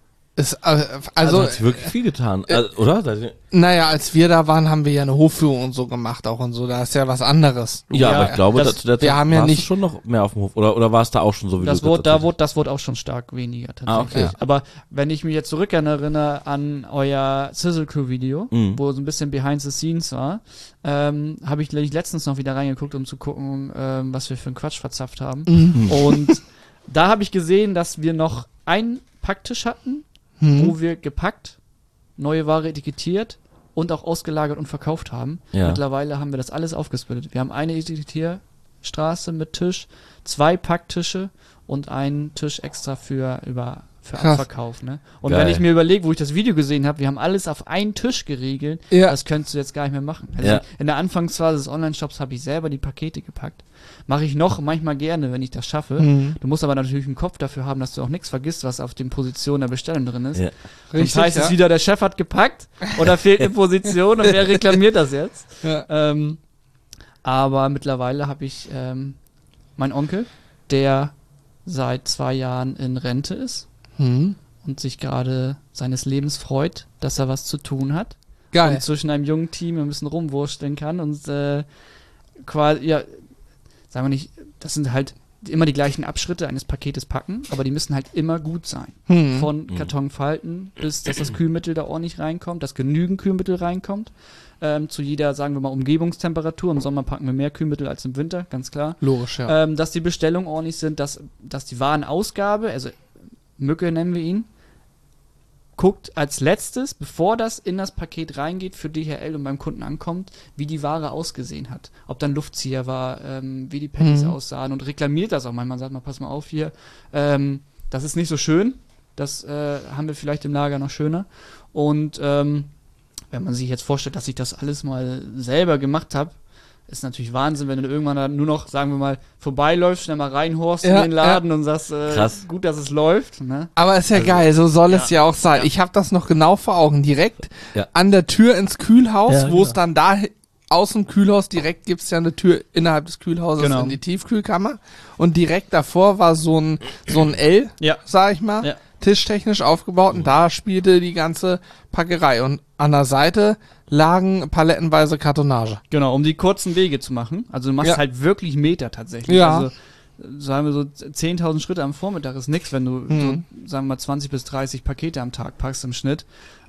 Also hat sich wirklich viel getan, oder? naja, als wir da waren, haben wir ja eine Hofführung und so gemacht auch und so. Da ist ja was anderes. Ja, aber ich glaube, zu der Zeit wir haben ja warst nicht du schon noch mehr auf dem Hof. Oder war es da auch schon so, wie das du wurde, das wurde auch schon stark weniger tatsächlich. okay. Aber wenn ich mich jetzt zurückerinnere an euer Sizzle Crew Video, wo so ein bisschen Behind the Scenes war, habe ich letztens noch wieder reingeguckt, um zu gucken, was wir für einen Quatsch verzapft haben. Und da habe ich gesehen, dass wir noch einen Packtisch hatten, wo wir gepackt, neue Ware etikettiert und auch ausgelagert und verkauft haben. Ja. Mittlerweile haben wir das alles aufgesplittet. Wir haben eine Etikettierstraße mit Tisch, 2 Packtische und einen Tisch extra für Abverkauf. Ne? Und Geil. wenn ich mir überlege, wo ich das Video gesehen habe, wir haben alles auf einen Tisch geregelt, Ja. das könntest du jetzt gar nicht mehr machen. Also Ja. in der Anfangsphase des Online-Shops habe ich selber die Pakete gepackt. Mache ich noch manchmal gerne, wenn ich das schaffe. Du musst aber natürlich einen Kopf dafür haben, dass du auch nichts vergisst, was auf den Positionen der Bestellung drin ist. Ja. Richtig, das heißt es wieder, der Chef hat gepackt oder fehlt eine Position und wer reklamiert das jetzt? Ja. Aber mittlerweile habe ich meinen Onkel, der seit 2 Jahren in Rente ist und sich gerade seines Lebens freut, dass er was zu tun hat. Geil. Und zwischen einem jungen Team ein bisschen rumwursteln kann und quasi, ja, sagen wir nicht, das sind halt immer die gleichen Abschritte eines Paketes packen, aber die müssen halt immer gut sein. Von Karton falten, bis dass das Kühlmittel da ordentlich reinkommt, dass genügend Kühlmittel reinkommt. Zu jeder, sagen wir mal, Umgebungstemperatur. Im Sommer packen wir mehr Kühlmittel als im Winter, ganz klar. Logisch, ja. Dass die Bestellungen ordentlich sind, dass die Warenausgabe, also Mücke nennen wir ihn, guckt als letztes, bevor das in das Paket reingeht für DHL und beim Kunden ankommt, wie die Ware ausgesehen hat. Ob dann Luftzieher war, wie die Patties aussahen und reklamiert das auch manchmal. Sagt mal, pass mal auf hier, das ist nicht so schön, das haben wir vielleicht im Lager noch schöner. Und wenn man sich jetzt vorstellt, dass ich das alles mal selber gemacht habe, ist natürlich Wahnsinn, wenn du irgendwann dann nur noch, sagen wir mal, vorbeiläufst, schnell mal reinhorst in den Laden und sagst, gut, dass es läuft. Ne? Aber ist ja geil, so soll es ja auch sein. Ich habe das noch genau vor Augen. Direkt an der Tür ins Kühlhaus, wo es dann da aus dem Kühlhaus direkt gibt's ja eine Tür innerhalb des Kühlhauses in die Tiefkühlkammer. Und direkt davor war so ein L, sag ich mal, tischtechnisch aufgebaut. Und da spielte die ganze Packerei. Und an der Seite lagen palettenweise Kartonage. Genau, um die kurzen Wege zu machen. Also du machst halt wirklich Meter tatsächlich. Ja. Also sagen wir so 10.000 Schritte am Vormittag ist nix, wenn du so, sagen wir mal 20 bis 30 Pakete am Tag packst im Schnitt.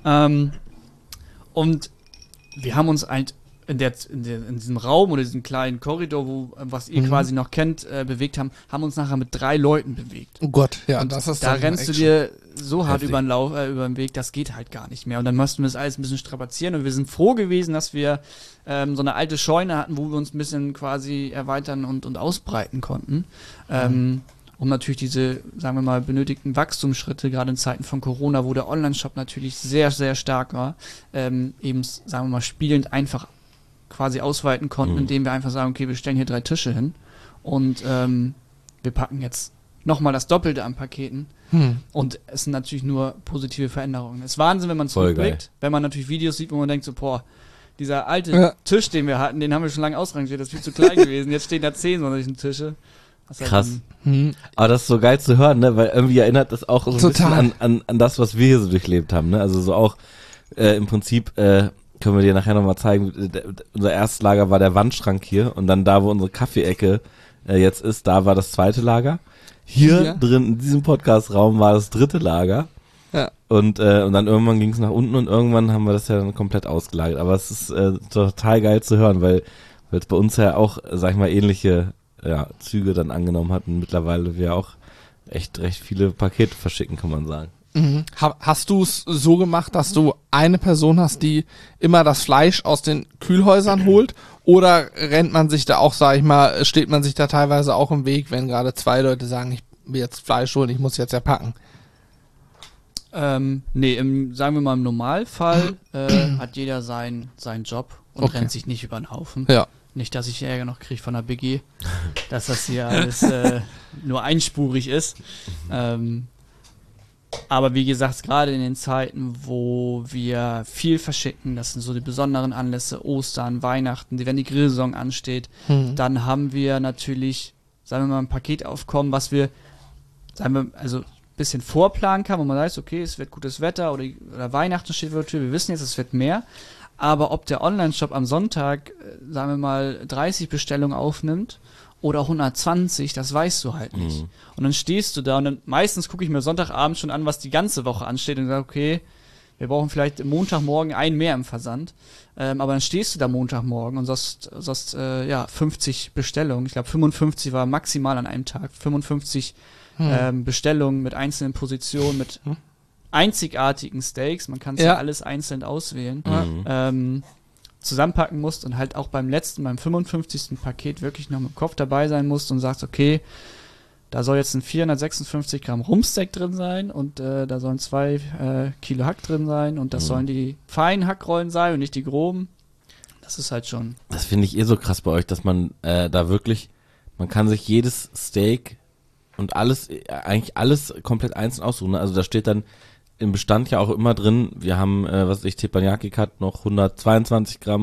Und wir haben uns halt in diesem Raum oder diesem kleinen Korridor, was ihr quasi noch kennt, bewegt haben uns nachher mit 3 Leuten bewegt. Oh Gott, ja, und das ist da dann rennst du Action. dir so hart über den Weg, das geht halt gar nicht mehr. Und dann mussten wir das alles ein bisschen strapazieren und wir sind froh gewesen, dass wir so eine alte Scheune hatten, wo wir uns ein bisschen quasi erweitern und ausbreiten konnten. Um natürlich diese, sagen wir mal, benötigten Wachstumsschritte, gerade in Zeiten von Corona, wo der Online-Shop natürlich sehr, sehr stark war, eben, sagen wir mal, spielend einfach quasi ausweiten konnten, indem wir einfach sagen, okay, wir stellen hier 3 Tische hin und wir packen jetzt nochmal das Doppelte an Paketen. Und es sind natürlich nur positive Veränderungen. Es ist Wahnsinn, wenn man zurückblickt, wenn man natürlich Videos sieht, wo man denkt so, boah, dieser alte Tisch, den wir hatten, den haben wir schon lange ausrangiert, das ist viel zu klein gewesen. Jetzt stehen da 10 solchen Tische. Krass. Aber das ist so geil zu hören, ne? Weil irgendwie erinnert das auch so ein bisschen an das, was wir hier so durchlebt haben. Ne? Also so auch im Prinzip können wir dir nachher nochmal zeigen. Unser erstes Lager war der Wandschrank hier und dann da, wo unsere Kaffeeecke jetzt ist, da war das zweite Lager. Hier drin, in diesem Podcast-Raum, war das dritte Lager. Ja. Und dann irgendwann ging es nach unten und irgendwann haben wir das ja dann komplett ausgelagert. Aber es ist total geil zu hören, weil es bei uns ja auch, sag ich mal, ähnliche Züge dann angenommen hatten. Mittlerweile wir auch echt recht viele Pakete verschicken, kann man sagen. Mhm. Hast du es so gemacht, dass du eine Person hast, die immer das Fleisch aus den Kühlhäusern holt? Oder rennt man sich da auch, sag ich mal, steht man sich da teilweise auch im Weg, wenn gerade zwei Leute sagen, ich will jetzt Fleisch holen, ich muss jetzt ja packen? Nee, sagen wir mal im Normalfall hat jeder seinen Job und rennt sich nicht über den Haufen. Ja. Nicht, dass ich Ärger noch kriege von der BG, dass das hier alles nur einspurig ist. Aber wie gesagt, gerade in den Zeiten, wo wir viel verschicken, das sind so die besonderen Anlässe, Ostern, Weihnachten, wenn die Grillsaison ansteht, dann haben wir natürlich, sagen wir mal, ein Paketaufkommen, was wir, also ein bisschen vorplanen kann, wo man sagt, okay, es wird gutes Wetter oder Weihnachten steht vor der Tür, wir wissen jetzt, es wird mehr. Aber ob der Online-Shop am Sonntag, sagen wir mal, 30 Bestellungen aufnimmt oder 120, das weißt du halt nicht. Und dann stehst du da und dann meistens gucke ich mir Sonntagabend schon an, was die ganze Woche ansteht und sage, okay, wir brauchen vielleicht Montagmorgen einen mehr im Versand. Aber dann stehst du da Montagmorgen und sagst 50 Bestellungen. Ich glaube 55 war maximal an einem Tag. 55 Bestellungen mit einzelnen Positionen, mit einzigartigen Steaks. Man kann es ja alles einzeln auswählen. Zusammenpacken musst und halt auch beim 55. Paket wirklich noch mit dem Kopf dabei sein musst und sagst, okay, da soll jetzt ein 456 Gramm Rumpsteak drin sein und da sollen 2 Kilo Hack drin sein und das sollen die feinen Hackrollen sein und nicht die groben. Das ist halt schon... Das finde ich so krass bei euch, dass man da wirklich, man kann sich jedes Steak und eigentlich alles komplett einzeln aussuchen. Also da steht dann im Bestand ja auch immer drin, wir haben, Teppanyaki Cut noch 122 Gramm,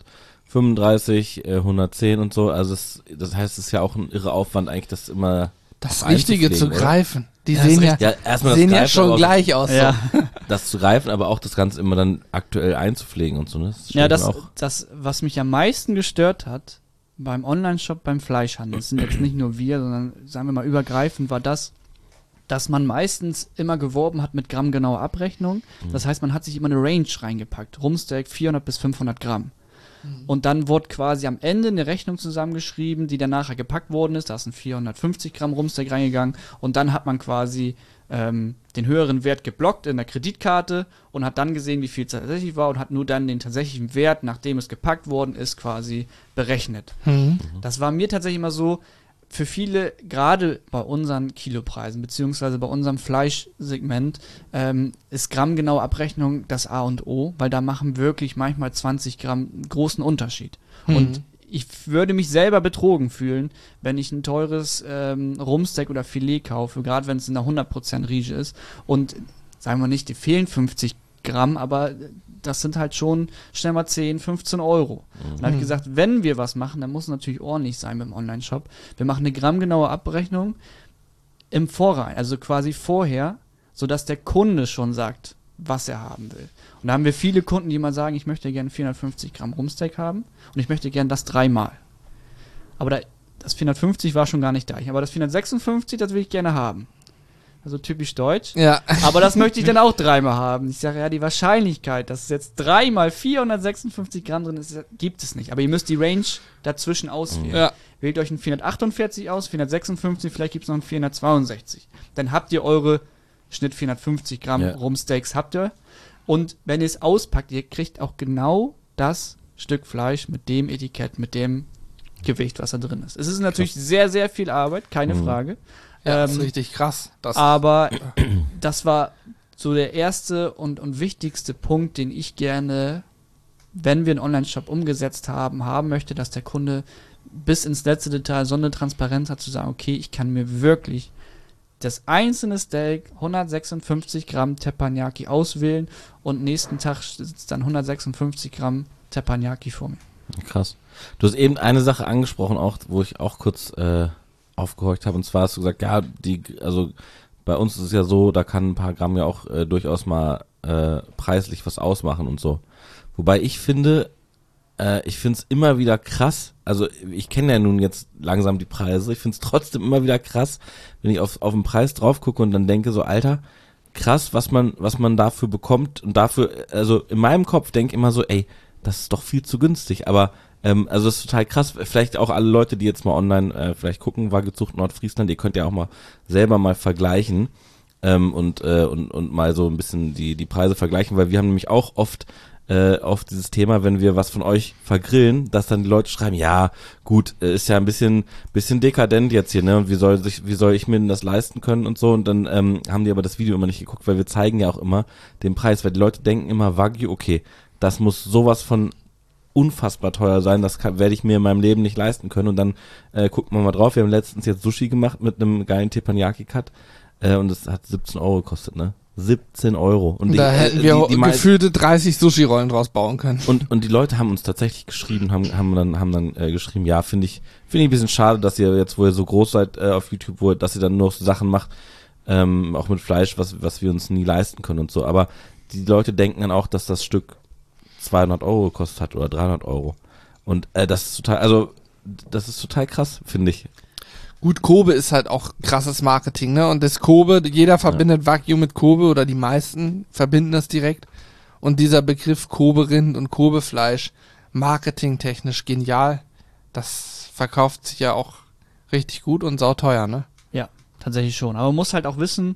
135, 110 und so. Also das heißt, es ist ja auch ein irre Aufwand eigentlich, das immer das Richtige zu greifen. Die ja, sehen erstmal sehen das ja schon gleich aus. Ja. So. Das zu greifen, aber auch das Ganze immer dann aktuell einzupflegen und so. Ne? Das, was mich am meisten gestört hat beim Online-Shop, beim Fleischhandel, das sind jetzt nicht nur wir, sondern sagen wir mal übergreifend, war das, dass man meistens immer geworben hat mit grammgenauer Abrechnung. Das heißt, man hat sich immer eine Range reingepackt. Rumpsteak 400 bis 500 Gramm. Und dann wurde quasi am Ende eine Rechnung zusammengeschrieben, die dann nachher gepackt worden ist. Da ist ein 450 Gramm Rumpsteak reingegangen. Und dann hat man quasi den höheren Wert geblockt in der Kreditkarte und hat dann gesehen, wie viel es tatsächlich war und hat nur dann den tatsächlichen Wert, nachdem es gepackt worden ist, quasi berechnet. Das war mir tatsächlich immer so, für viele, gerade bei unseren Kilopreisen, beziehungsweise bei unserem Fleischsegment, ist grammgenaue Abrechnung das A und O, weil da machen wirklich manchmal 20 Gramm einen großen Unterschied. Und ich würde mich selber betrogen fühlen, wenn ich ein teures Rumpsteak oder Filet kaufe, gerade wenn es in der 100% Riege ist und, sagen wir nicht, die fehlen 50 Gramm, aber das sind halt schon schnell mal 10, 15 Euro. Und da habe ich gesagt, wenn wir was machen, dann muss es natürlich ordentlich sein mit dem Online-Shop. Wir machen eine grammgenaue Abrechnung im Vorrein, also quasi vorher, sodass der Kunde schon sagt, was er haben will. Und da haben wir viele Kunden, die mal sagen, ich möchte gerne 450 Gramm Rumpsteak haben und ich möchte gerne das 3-mal. Aber das 450 war schon gar nicht da. Aber das 456, das will ich gerne haben. Also typisch deutsch. Ja. Aber das möchte ich dann auch 3-mal haben. Ich sage, ja, die Wahrscheinlichkeit, dass es jetzt 3-mal 456 Gramm drin ist, gibt es nicht. Aber ihr müsst die Range dazwischen auswählen. Ja. Wählt euch einen 448 aus, 456, vielleicht gibt es noch einen 462. Dann habt ihr eure Schnitt 450 Gramm Rumpsteaks habt ihr. Und wenn ihr es auspackt, ihr kriegt auch genau das Stück Fleisch mit dem Etikett, mit dem Gewicht, was da drin ist. Es ist natürlich sehr, sehr viel Arbeit, keine Frage. Ja, das ist richtig krass. Aber das war so der erste und wichtigste Punkt, den ich gerne, wenn wir einen Online-Shop umgesetzt haben möchte, dass der Kunde bis ins letzte Detail so eine Transparenz hat, zu sagen, okay, ich kann mir wirklich das einzelne Steak 156 Gramm Teppanyaki auswählen und nächsten Tag sitzt dann 156 Gramm Teppanyaki vor mir. Krass. Du hast eben eine Sache angesprochen, auch wo ich auch kurz aufgehorcht habe, und zwar hast du gesagt, ja, also bei uns ist es ja so, da kann ein paar Gramm ja auch durchaus mal preislich was ausmachen und so. Wobei ich finde es immer wieder krass, also ich kenne ja nun jetzt langsam die Preise, ich finde es trotzdem immer wieder krass, wenn ich auf den Preis drauf gucke und dann denke so, Alter, krass, was man dafür bekommt und dafür, also in meinem Kopf denke ich immer so, ey, das ist doch viel zu günstig, aber also das ist total krass, vielleicht auch alle Leute, die jetzt mal online vielleicht gucken, Wagyu-Zucht Nordfriesland, ihr könnt ja auch mal selber mal vergleichen und mal so ein bisschen die Preise vergleichen, weil wir haben nämlich auch oft auf dieses Thema, wenn wir was von euch vergrillen, dass dann die Leute schreiben, ja, gut, ist ja ein bisschen dekadent jetzt hier, ne, und wie soll ich mir denn das leisten können und so, und dann haben die aber das Video immer nicht geguckt, weil wir zeigen ja auch immer den Preis, weil die Leute denken immer, Wagyu, okay, das muss sowas von unfassbar teuer sein, das werde ich mir in meinem Leben nicht leisten können, und dann gucken wir mal drauf, wir haben letztens jetzt Sushi gemacht mit einem geilen Teppanyaki-Cut und es hat 17 € gekostet, ne? 17 €. Und da hätten wir gefühlte 30 Sushi-Rollen draus bauen können. Und die Leute haben uns tatsächlich geschrieben, haben dann geschrieben, ja, finde ich ein bisschen schade, dass ihr jetzt, wo ihr so groß seid auf YouTube, dass ihr dann nur so Sachen macht, auch mit Fleisch, was wir uns nie leisten können und so. Aber die Leute denken dann auch, dass das Stück 200 € gekostet hat oder 300 €. Und das ist total krass, finde ich. Gut, Kobe ist halt auch krasses Marketing, ne? Und das Kobe, jeder verbindet Wagyu mit Kobe oder die meisten verbinden das direkt. Und dieser Begriff Kobe-Rind und Kobe-Fleisch, marketingtechnisch genial. Das verkauft sich ja auch richtig gut und sauteuer, ne? Ja, tatsächlich schon. Aber man muss halt auch wissen,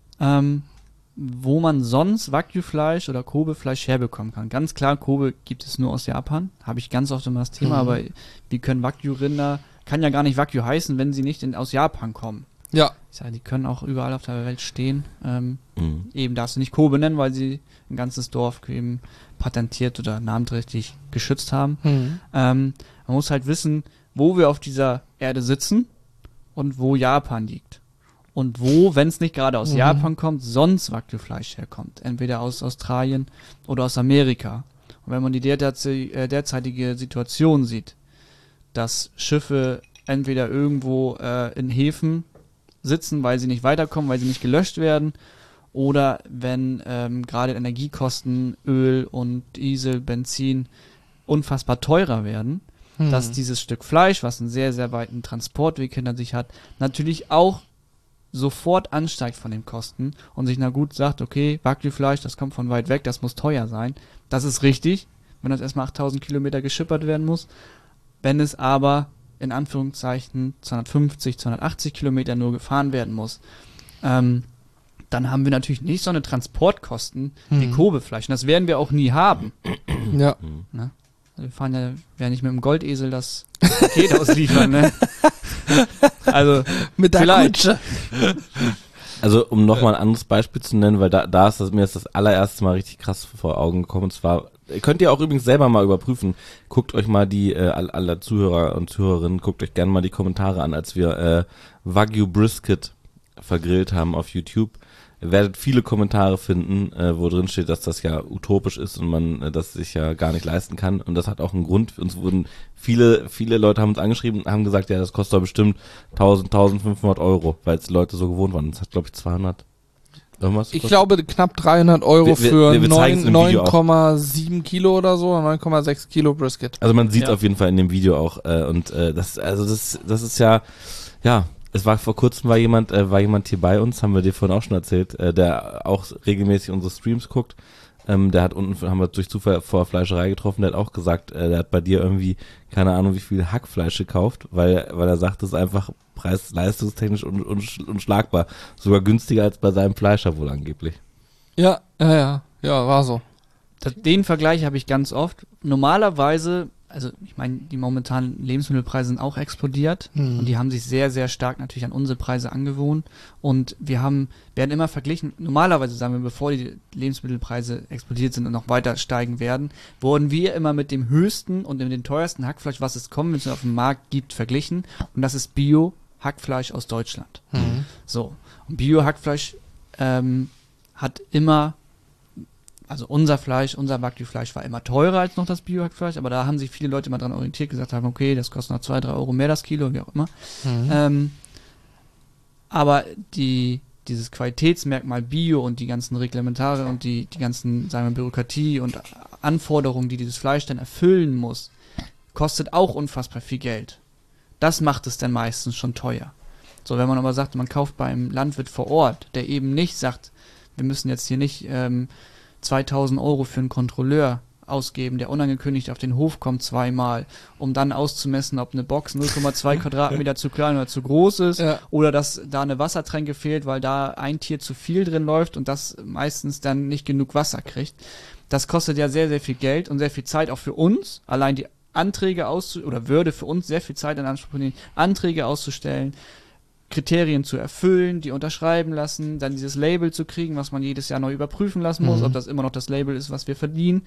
wo man sonst Wagyu-Fleisch oder Kobe-Fleisch herbekommen kann. Ganz klar, Kobe gibt es nur aus Japan. Habe ich ganz oft immer das Thema, aber wie können Wagyu-Rinder, kann ja gar nicht Wagyu heißen, wenn sie nicht aus Japan kommen. Ja. Ich sage, die können auch überall auf der Welt stehen. Eben darfst du nicht Kobe nennen, weil sie ein ganzes Dorf eben patentiert oder namenträchtig geschützt haben. Man muss halt wissen, wo wir auf dieser Erde sitzen und wo Japan liegt. Und wo, wenn es nicht gerade aus Japan kommt, sonst Wagyu-Fleisch herkommt. Entweder aus Australien oder aus Amerika. Und wenn man die derzeitige Situation sieht, dass Schiffe entweder irgendwo in Häfen sitzen, weil sie nicht weiterkommen, weil sie nicht gelöscht werden, oder wenn gerade Energiekosten, Öl und Diesel, Benzin unfassbar teurer werden, dass dieses Stück Fleisch, was einen sehr, sehr weiten Transportweg hinter sich hat, natürlich auch sofort ansteigt von den Kosten und sich gut sagt, okay, Wagyu-Fleisch, das kommt von weit weg, das muss teuer sein. Das ist richtig, wenn das erstmal 8000 Kilometer geschippert werden muss. Wenn es aber in Anführungszeichen 250, 280 Kilometer nur gefahren werden muss, dann haben wir natürlich nicht so eine Transportkosten wie Kobe-Fleisch. Und das werden wir auch nie haben. Ja. Ne? Also wir fahren ja, werden nicht mit dem Goldesel das Paket ausliefern, ne? Also, mit der Kutsche. Also, um nochmal ein anderes Beispiel zu nennen, weil da ist mir das allererste Mal richtig krass vor Augen gekommen, und zwar, könnt ihr auch übrigens selber mal überprüfen, guckt euch mal die, alle Zuhörer und Zuhörerinnen, guckt euch gerne mal die Kommentare an, als wir Wagyu Brisket vergrillt haben auf YouTube. Ihr werdet viele Kommentare finden, wo drin steht, dass das ja utopisch ist und man das sich ja gar nicht leisten kann. Und das hat auch einen Grund. Uns wurden viele Leute haben uns angeschrieben und haben gesagt, ja, das kostet doch bestimmt 1500 €, weil es die Leute so gewohnt waren. Das hat, glaube ich, 200 irgendwas. Ich glaube, knapp 300 € für wir 9,7 Kilo oder so, 9,6 Kilo Brisket. Also man sieht auf jeden Fall in dem Video auch. Das ist ja, es war vor kurzem war jemand hier bei uns, haben wir dir vorhin auch schon erzählt, der auch regelmäßig unsere Streams guckt. Der hat unten, haben wir durch Zufall vor Fleischerei getroffen, der hat auch gesagt, der hat bei dir irgendwie, keine Ahnung, wie viel Hackfleisch gekauft, weil er sagt, das ist einfach preis-leistungstechnisch unschlagbar. Sogar günstiger als bei seinem Fleischer wohl angeblich. Ja, war so. Den Vergleich habe ich ganz oft. Normalerweise, also ich meine, die momentanen Lebensmittelpreise sind auch explodiert und die haben sich sehr, sehr stark natürlich an unsere Preise angewohnt, und werden immer verglichen. Normalerweise, sagen wir, bevor die Lebensmittelpreise explodiert sind und noch weiter steigen werden, wurden wir immer mit dem höchsten und mit dem teuersten Hackfleisch, was es konventionell auf dem Markt gibt, verglichen, und das ist Bio-Hackfleisch aus Deutschland. So, und Bio-Hackfleisch hat immer, also unser Wagyu-Fleisch war immer teurer als noch das Bio-Hackfleisch, aber da haben sich viele Leute immer dran orientiert, gesagt haben, okay, das kostet noch 2-3 € mehr das Kilo, wie auch immer. Aber die dieses Qualitätsmerkmal Bio und die ganzen Reglementare und die ganzen, sagen wir, Bürokratie und Anforderungen, die dieses Fleisch dann erfüllen muss, kostet auch unfassbar viel Geld. Das macht es dann meistens schon teuer. So, wenn man aber sagt, man kauft beim Landwirt vor Ort, der eben nicht sagt, wir müssen jetzt hier nicht 2.000 Euro für einen Kontrolleur ausgeben, der unangekündigt auf den Hof kommt zweimal, um dann auszumessen, ob eine Box 0,2 Quadratmeter zu klein oder zu groß ist, oder dass da eine Wassertränke fehlt, weil da ein Tier zu viel drin läuft und das meistens dann nicht genug Wasser kriegt. Das kostet ja sehr, sehr viel Geld und sehr viel Zeit auch für uns, allein die Anträge oder würde für uns sehr viel Zeit in Anspruch nehmen, Anträge auszustellen, Kriterien zu erfüllen, die unterschreiben lassen, dann dieses Label zu kriegen, was man jedes Jahr neu überprüfen lassen muss, ob das immer noch das Label ist, was wir verdienen.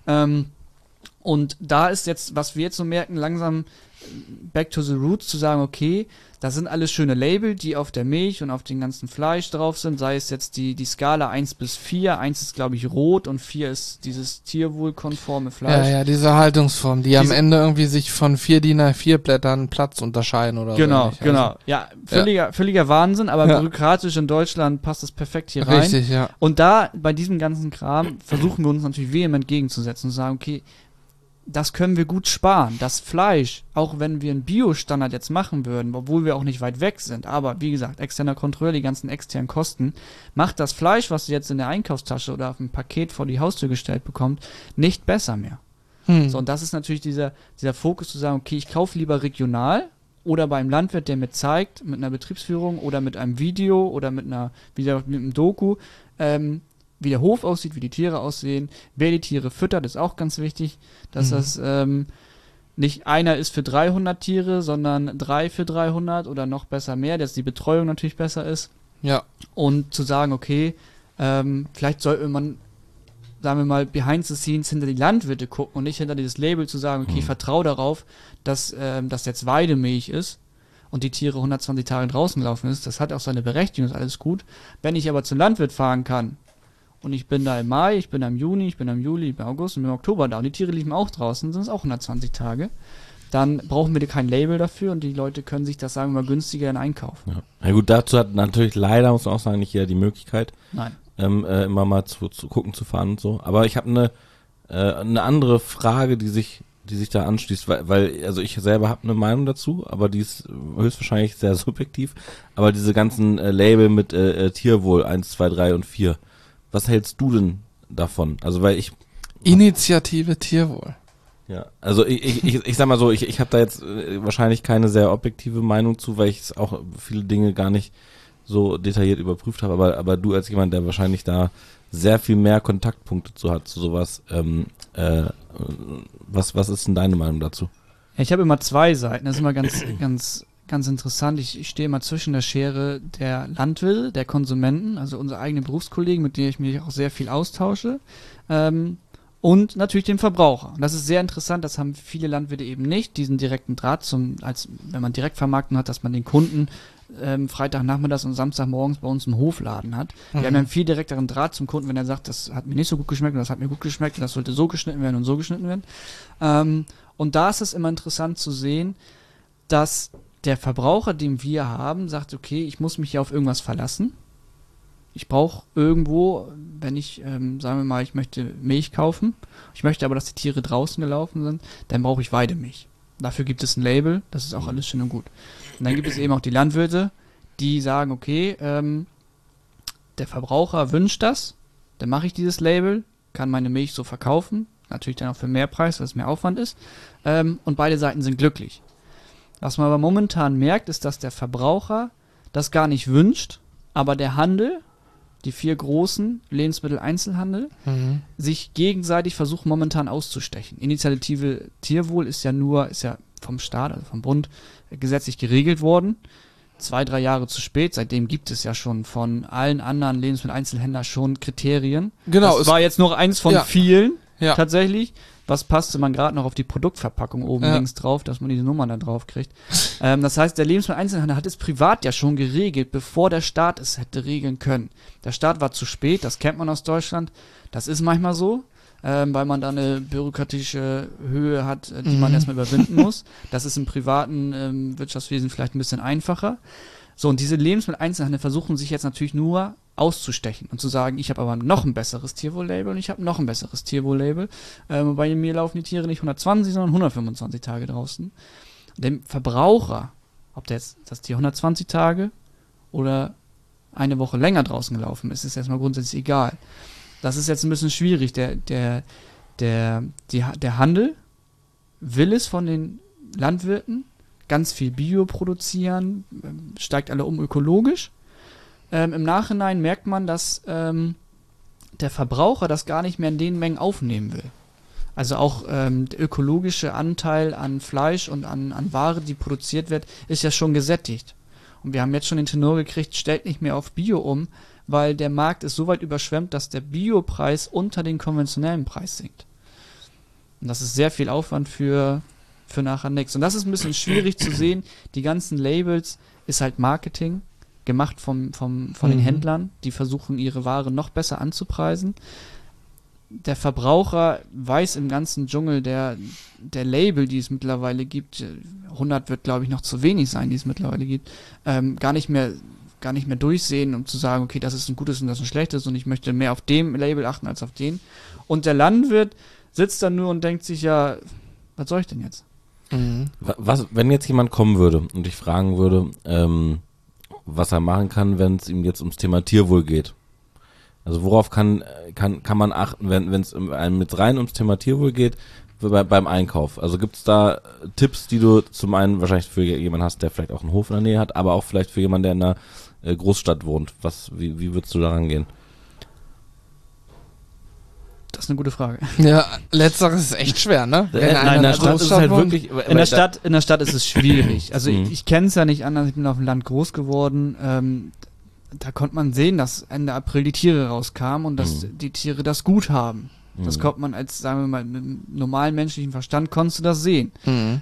Und da ist jetzt, was wir jetzt so merken, langsam back to the roots, zu sagen, okay, das sind alles schöne Label, die auf der Milch und auf dem ganzen Fleisch drauf sind, sei es jetzt die Skala 1 bis 4, 1 ist glaube ich rot und 4 ist dieses tierwohlkonforme Fleisch. Ja, diese Haltungsform, die am Ende irgendwie sich von 4 DIN A4 Blättern Platz unterscheiden oder genau, so. Nicht. Genau. Ja, völliger Wahnsinn, aber bürokratisch in Deutschland passt das perfekt hier rein. Richtig, ja. Und da, bei diesem ganzen Kram, versuchen wir uns natürlich vehement entgegenzusetzen und sagen, okay, das können wir gut sparen. Das Fleisch, auch wenn wir einen Bio-Standard jetzt machen würden, obwohl wir auch nicht weit weg sind, aber wie gesagt, externer Kontrolle, die ganzen externen Kosten, macht das Fleisch, was ihr jetzt in der Einkaufstasche oder auf dem Paket vor die Haustür gestellt bekommt, nicht besser mehr. So, und das ist natürlich dieser Fokus zu sagen, okay, ich kaufe lieber regional oder beim Landwirt, der mir zeigt, mit einer Betriebsführung oder mit einem Video oder mit einem Doku, wie der Hof aussieht, wie die Tiere aussehen, wer die Tiere füttert, ist auch ganz wichtig, dass das nicht einer ist für 300 Tiere, sondern 3 für 300 oder noch besser mehr, dass die Betreuung natürlich besser ist. Ja. Und zu sagen, okay, vielleicht sollte man, sagen wir mal, behind the scenes hinter die Landwirte gucken und nicht hinter dieses Label zu sagen, okay, ich vertraue darauf, dass das jetzt Weidemilch ist und die Tiere 120 Tage draußen laufen ist. Das hat auch seine Berechtigung, ist alles gut. Wenn ich aber zum Landwirt fahren kann, und ich bin da im Mai, ich bin da im Juni, ich bin da im Juli, ich bin im August und im Oktober da und die Tiere liegen auch draußen, sind es auch 120 Tage, dann brauchen wir kein Label dafür und die Leute können sich das, sagen wir mal, günstiger in einkaufen. Ja. Ja gut, dazu hat natürlich leider, muss man auch sagen, nicht jeder die Möglichkeit, Nein. Immer mal zu gucken, zu fahren und so. Aber ich habe eine andere Frage, die sich da anschließt, weil also ich selber habe eine Meinung dazu, aber die ist höchstwahrscheinlich sehr subjektiv. Aber diese ganzen Label mit Tierwohl 1, 2, 3 und 4, was hältst du denn davon? Also weil Initiative Tierwohl. Ja, also ich sag mal so, ich habe da jetzt wahrscheinlich keine sehr objektive Meinung zu, weil ich auch viele Dinge gar nicht so detailliert überprüft habe, aber du als jemand, der wahrscheinlich da sehr viel mehr Kontaktpunkte zu hat, zu sowas, was ist denn deine Meinung dazu? Ja, ich habe immer zwei Seiten, das ist immer ganz interessant. Ich stehe immer zwischen der Schere der Landwirte, der Konsumenten, also unsere eigenen Berufskollegen, mit denen ich mich auch sehr viel austausche, und natürlich dem Verbraucher. Und das ist sehr interessant, das haben viele Landwirte eben nicht, diesen direkten Draht wenn man Direktvermarktung hat, dass man den Kunden Freitagnachmittags und Samstagmorgens bei uns einen Hofladen hat. Wir haben einen viel direkteren Draht zum Kunden, wenn er sagt, das hat mir nicht so gut geschmeckt und das hat mir gut geschmeckt und das sollte so geschnitten werden und so geschnitten werden. Und da ist es immer interessant zu sehen, dass der Verbraucher, den wir haben, sagt, okay, ich muss mich ja auf irgendwas verlassen. Ich brauche irgendwo, wenn ich, sagen wir mal, ich möchte Milch kaufen, ich möchte aber, dass die Tiere draußen gelaufen sind, dann brauche ich Weidemilch. Dafür gibt es ein Label, das ist auch alles schön und gut. Und dann gibt es eben auch die Landwirte, die sagen, okay, der Verbraucher wünscht das, dann mache ich dieses Label, kann meine Milch so verkaufen, natürlich dann auch für mehr Preis, weil es mehr Aufwand ist, und beide Seiten sind glücklich. Was man aber momentan merkt, ist, dass der Verbraucher das gar nicht wünscht, aber der Handel, die 4 großen Lebensmitteleinzelhandel, sich gegenseitig versuchen momentan auszustechen. Initiative Tierwohl ist ja vom Staat, also vom Bund, gesetzlich geregelt worden. 2-3 Jahre zu spät, seitdem gibt es ja schon von allen anderen Lebensmitteleinzelhändlern schon Kriterien. Genau. Das war jetzt noch eins von vielen, Ja. Tatsächlich. Was passte man gerade noch auf die Produktverpackung oben links drauf, dass man diese Nummer da drauf kriegt. Das heißt, der Lebensmitteleinzelhandel hat es privat ja schon geregelt, bevor der Staat es hätte regeln können. Der Staat war zu spät, das kennt man aus Deutschland. Das ist manchmal so, weil man da eine bürokratische Höhe hat, die man erstmal überwinden muss. Das ist im privaten Wirtschaftswesen vielleicht ein bisschen einfacher. So, und diese Lebensmitteleinzelhandel versuchen sich jetzt natürlich nur auszustechen und zu sagen, ich habe aber noch ein besseres Tierwohl-Label und ich habe noch ein besseres Tierwohl-Label. Bei mir laufen die Tiere nicht 120, sondern 125 Tage draußen. Dem Verbraucher, ob der jetzt das Tier 120 Tage oder eine Woche länger draußen gelaufen ist, ist erstmal grundsätzlich egal. Das ist jetzt ein bisschen schwierig. Der Handel will es von den Landwirten, ganz viel Bio produzieren, steigt alle um ökologisch. Im Nachhinein merkt man, dass der Verbraucher das gar nicht mehr in den Mengen aufnehmen will. Also auch der ökologische Anteil an Fleisch und an Ware, die produziert wird, ist ja schon gesättigt. Und wir haben jetzt schon den Tenor gekriegt, stellt nicht mehr auf Bio um, weil der Markt ist so weit überschwemmt, dass der Biopreis unter den konventionellen Preis sinkt. Und das ist sehr viel Aufwand für nachher nichts. Und das ist ein bisschen schwierig zu sehen. Die ganzen Labels ist halt Marketing, gemacht von den Händlern, die versuchen, ihre Ware noch besser anzupreisen. Der Verbraucher weiß im ganzen Dschungel der Label, die es mittlerweile gibt, 100 wird, glaube ich, noch zu wenig sein, die es mittlerweile gibt, gar nicht mehr durchsehen, um zu sagen, okay, das ist ein gutes und das ist ein schlechtes und ich möchte mehr auf dem Label achten als auf den. Und der Landwirt sitzt dann nur und denkt sich, ja, was soll ich denn jetzt? Was, wenn jetzt jemand kommen würde und dich fragen würde, was er machen kann, wenn es ihm jetzt ums Thema Tierwohl geht? Also worauf kann man achten, wenn es einem mit rein ums Thema Tierwohl geht, beim Einkauf? Also gibt es da Tipps, die du zum einen wahrscheinlich für jemanden hast, der vielleicht auch einen Hof in der Nähe hat, aber auch vielleicht für jemanden, der in einer Großstadt wohnt? Wie würdest du da rangehen? Das ist eine gute Frage. Ja, letzteres ist echt schwer, ne? In der Stadt ist es halt wirklich... In der Stadt ist es schwierig. Also ich kenne es ja nicht anders, ich bin auf dem Land groß geworden. Da konnte man sehen, dass Ende April die Tiere rauskamen und dass die Tiere das gut haben. Das konnte man als, sagen wir mal, mit einem normalen menschlichen Verstand konntest du das sehen.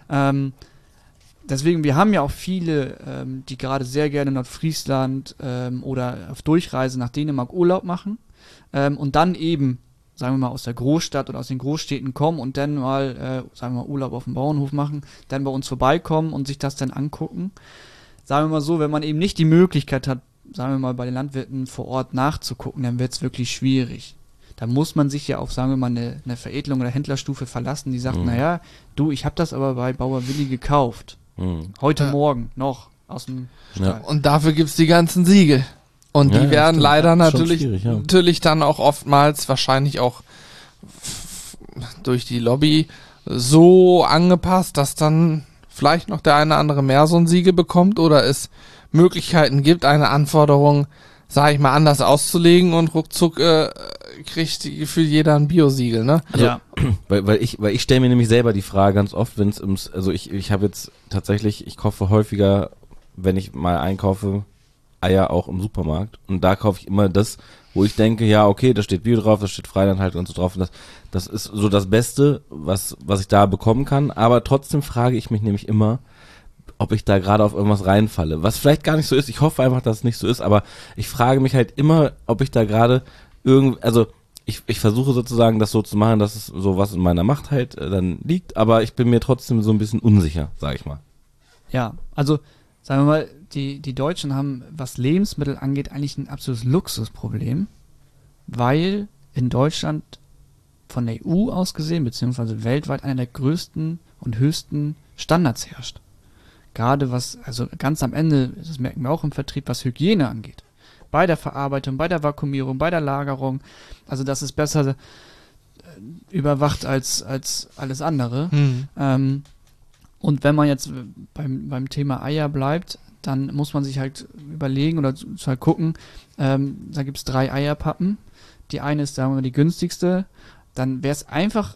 Deswegen, wir haben ja auch viele, die gerade sehr gerne in Nordfriesland oder auf Durchreise nach Dänemark Urlaub machen und dann eben, sagen wir mal, aus der Großstadt oder aus den Großstädten kommen und dann mal, sagen wir mal, Urlaub auf dem Bauernhof machen, dann bei uns vorbeikommen und sich das dann angucken. Sagen wir mal so, wenn man eben nicht die Möglichkeit hat, sagen wir mal, bei den Landwirten vor Ort nachzugucken, dann wird es wirklich schwierig. Da muss man sich ja auf, sagen wir mal, eine Veredelung oder Händlerstufe verlassen, die sagt, naja, du, ich habe das aber bei Bauer Willi gekauft. Heute Morgen noch aus dem Stall. Und dafür gibt's die ganzen Siegel. Und die werden stimmt. leider Schon natürlich dann auch oftmals wahrscheinlich auch durch die Lobby so angepasst, dass dann vielleicht noch der eine oder andere mehr so ein Siegel bekommt oder es Möglichkeiten gibt, eine Anforderung, sage ich mal, anders auszulegen und ruckzuck kriegt für jeder ein Biosiegel, ne? Also, ja. Weil ich stelle mir nämlich selber die Frage ganz oft, wenn es ums, also ich habe jetzt tatsächlich, ich kaufe häufiger, wenn ich mal einkaufe, Eier auch im Supermarkt und da kaufe ich immer das, wo ich denke, ja, okay, da steht Bio drauf, da steht Freilandhaltung und so drauf und das ist so das Beste, was ich da bekommen kann, aber trotzdem frage ich mich nämlich immer, ob ich da gerade auf irgendwas reinfalle, was vielleicht gar nicht so ist, ich hoffe einfach, dass es nicht so ist, aber ich frage mich halt immer, ob ich da gerade also ich versuche sozusagen das so zu machen, dass es so was in meiner Macht halt dann liegt, aber ich bin mir trotzdem so ein bisschen unsicher, sag ich mal. Ja, also sagen wir mal, die Deutschen haben, was Lebensmittel angeht, eigentlich ein absolutes Luxusproblem, weil in Deutschland von der EU aus gesehen, beziehungsweise weltweit einer der größten und höchsten Standards herrscht. Gerade also ganz am Ende, das merken wir auch im Vertrieb, was Hygiene angeht. Bei der Verarbeitung, bei der Vakuumierung, bei der Lagerung. Also das ist besser überwacht als alles andere. Und wenn man jetzt beim Thema Eier bleibt, dann muss man sich halt überlegen oder halt gucken, da gibt es 3 Eierpappen. Die eine ist, sagen wir mal, die günstigste. Dann wäre es einfach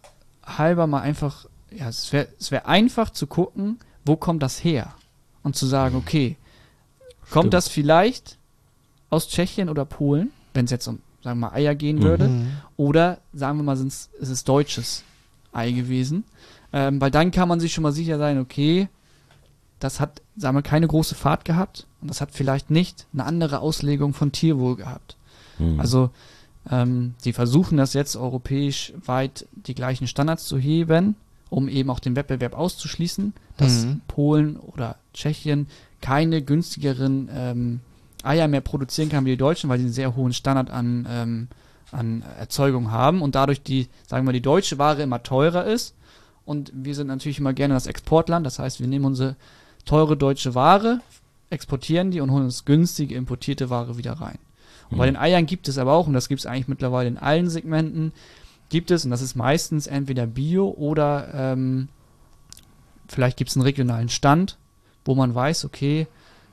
es wäre einfach zu gucken, wo kommt das her? Und zu sagen, okay, kommt das vielleicht aus Tschechien oder Polen, wenn es jetzt um, sagen wir mal, Eier gehen würde, oder sagen wir mal, ist es deutsches Ei gewesen, weil dann kann man sich schon mal sicher sein, okay, das hat, sagen wir, keine große Fahrt gehabt und das hat vielleicht nicht eine andere Auslegung von Tierwohl gehabt. Also die versuchen das jetzt europäisch weit die gleichen Standards zu heben, um eben auch den Wettbewerb auszuschließen, dass Polen oder Tschechien keine günstigeren Eier mehr produzieren kann wie die Deutschen, weil die einen sehr hohen Standard an Erzeugung haben und dadurch die deutsche Ware immer teurer ist. Und wir sind natürlich immer gerne das Exportland, das heißt, wir nehmen unsere teure deutsche Ware, exportieren die und holen uns günstige importierte Ware wieder rein. Und bei den Eiern gibt es aber auch, und das gibt es eigentlich mittlerweile in allen Segmenten, und das ist meistens entweder Bio oder vielleicht gibt es einen regionalen Stand, wo man weiß, okay,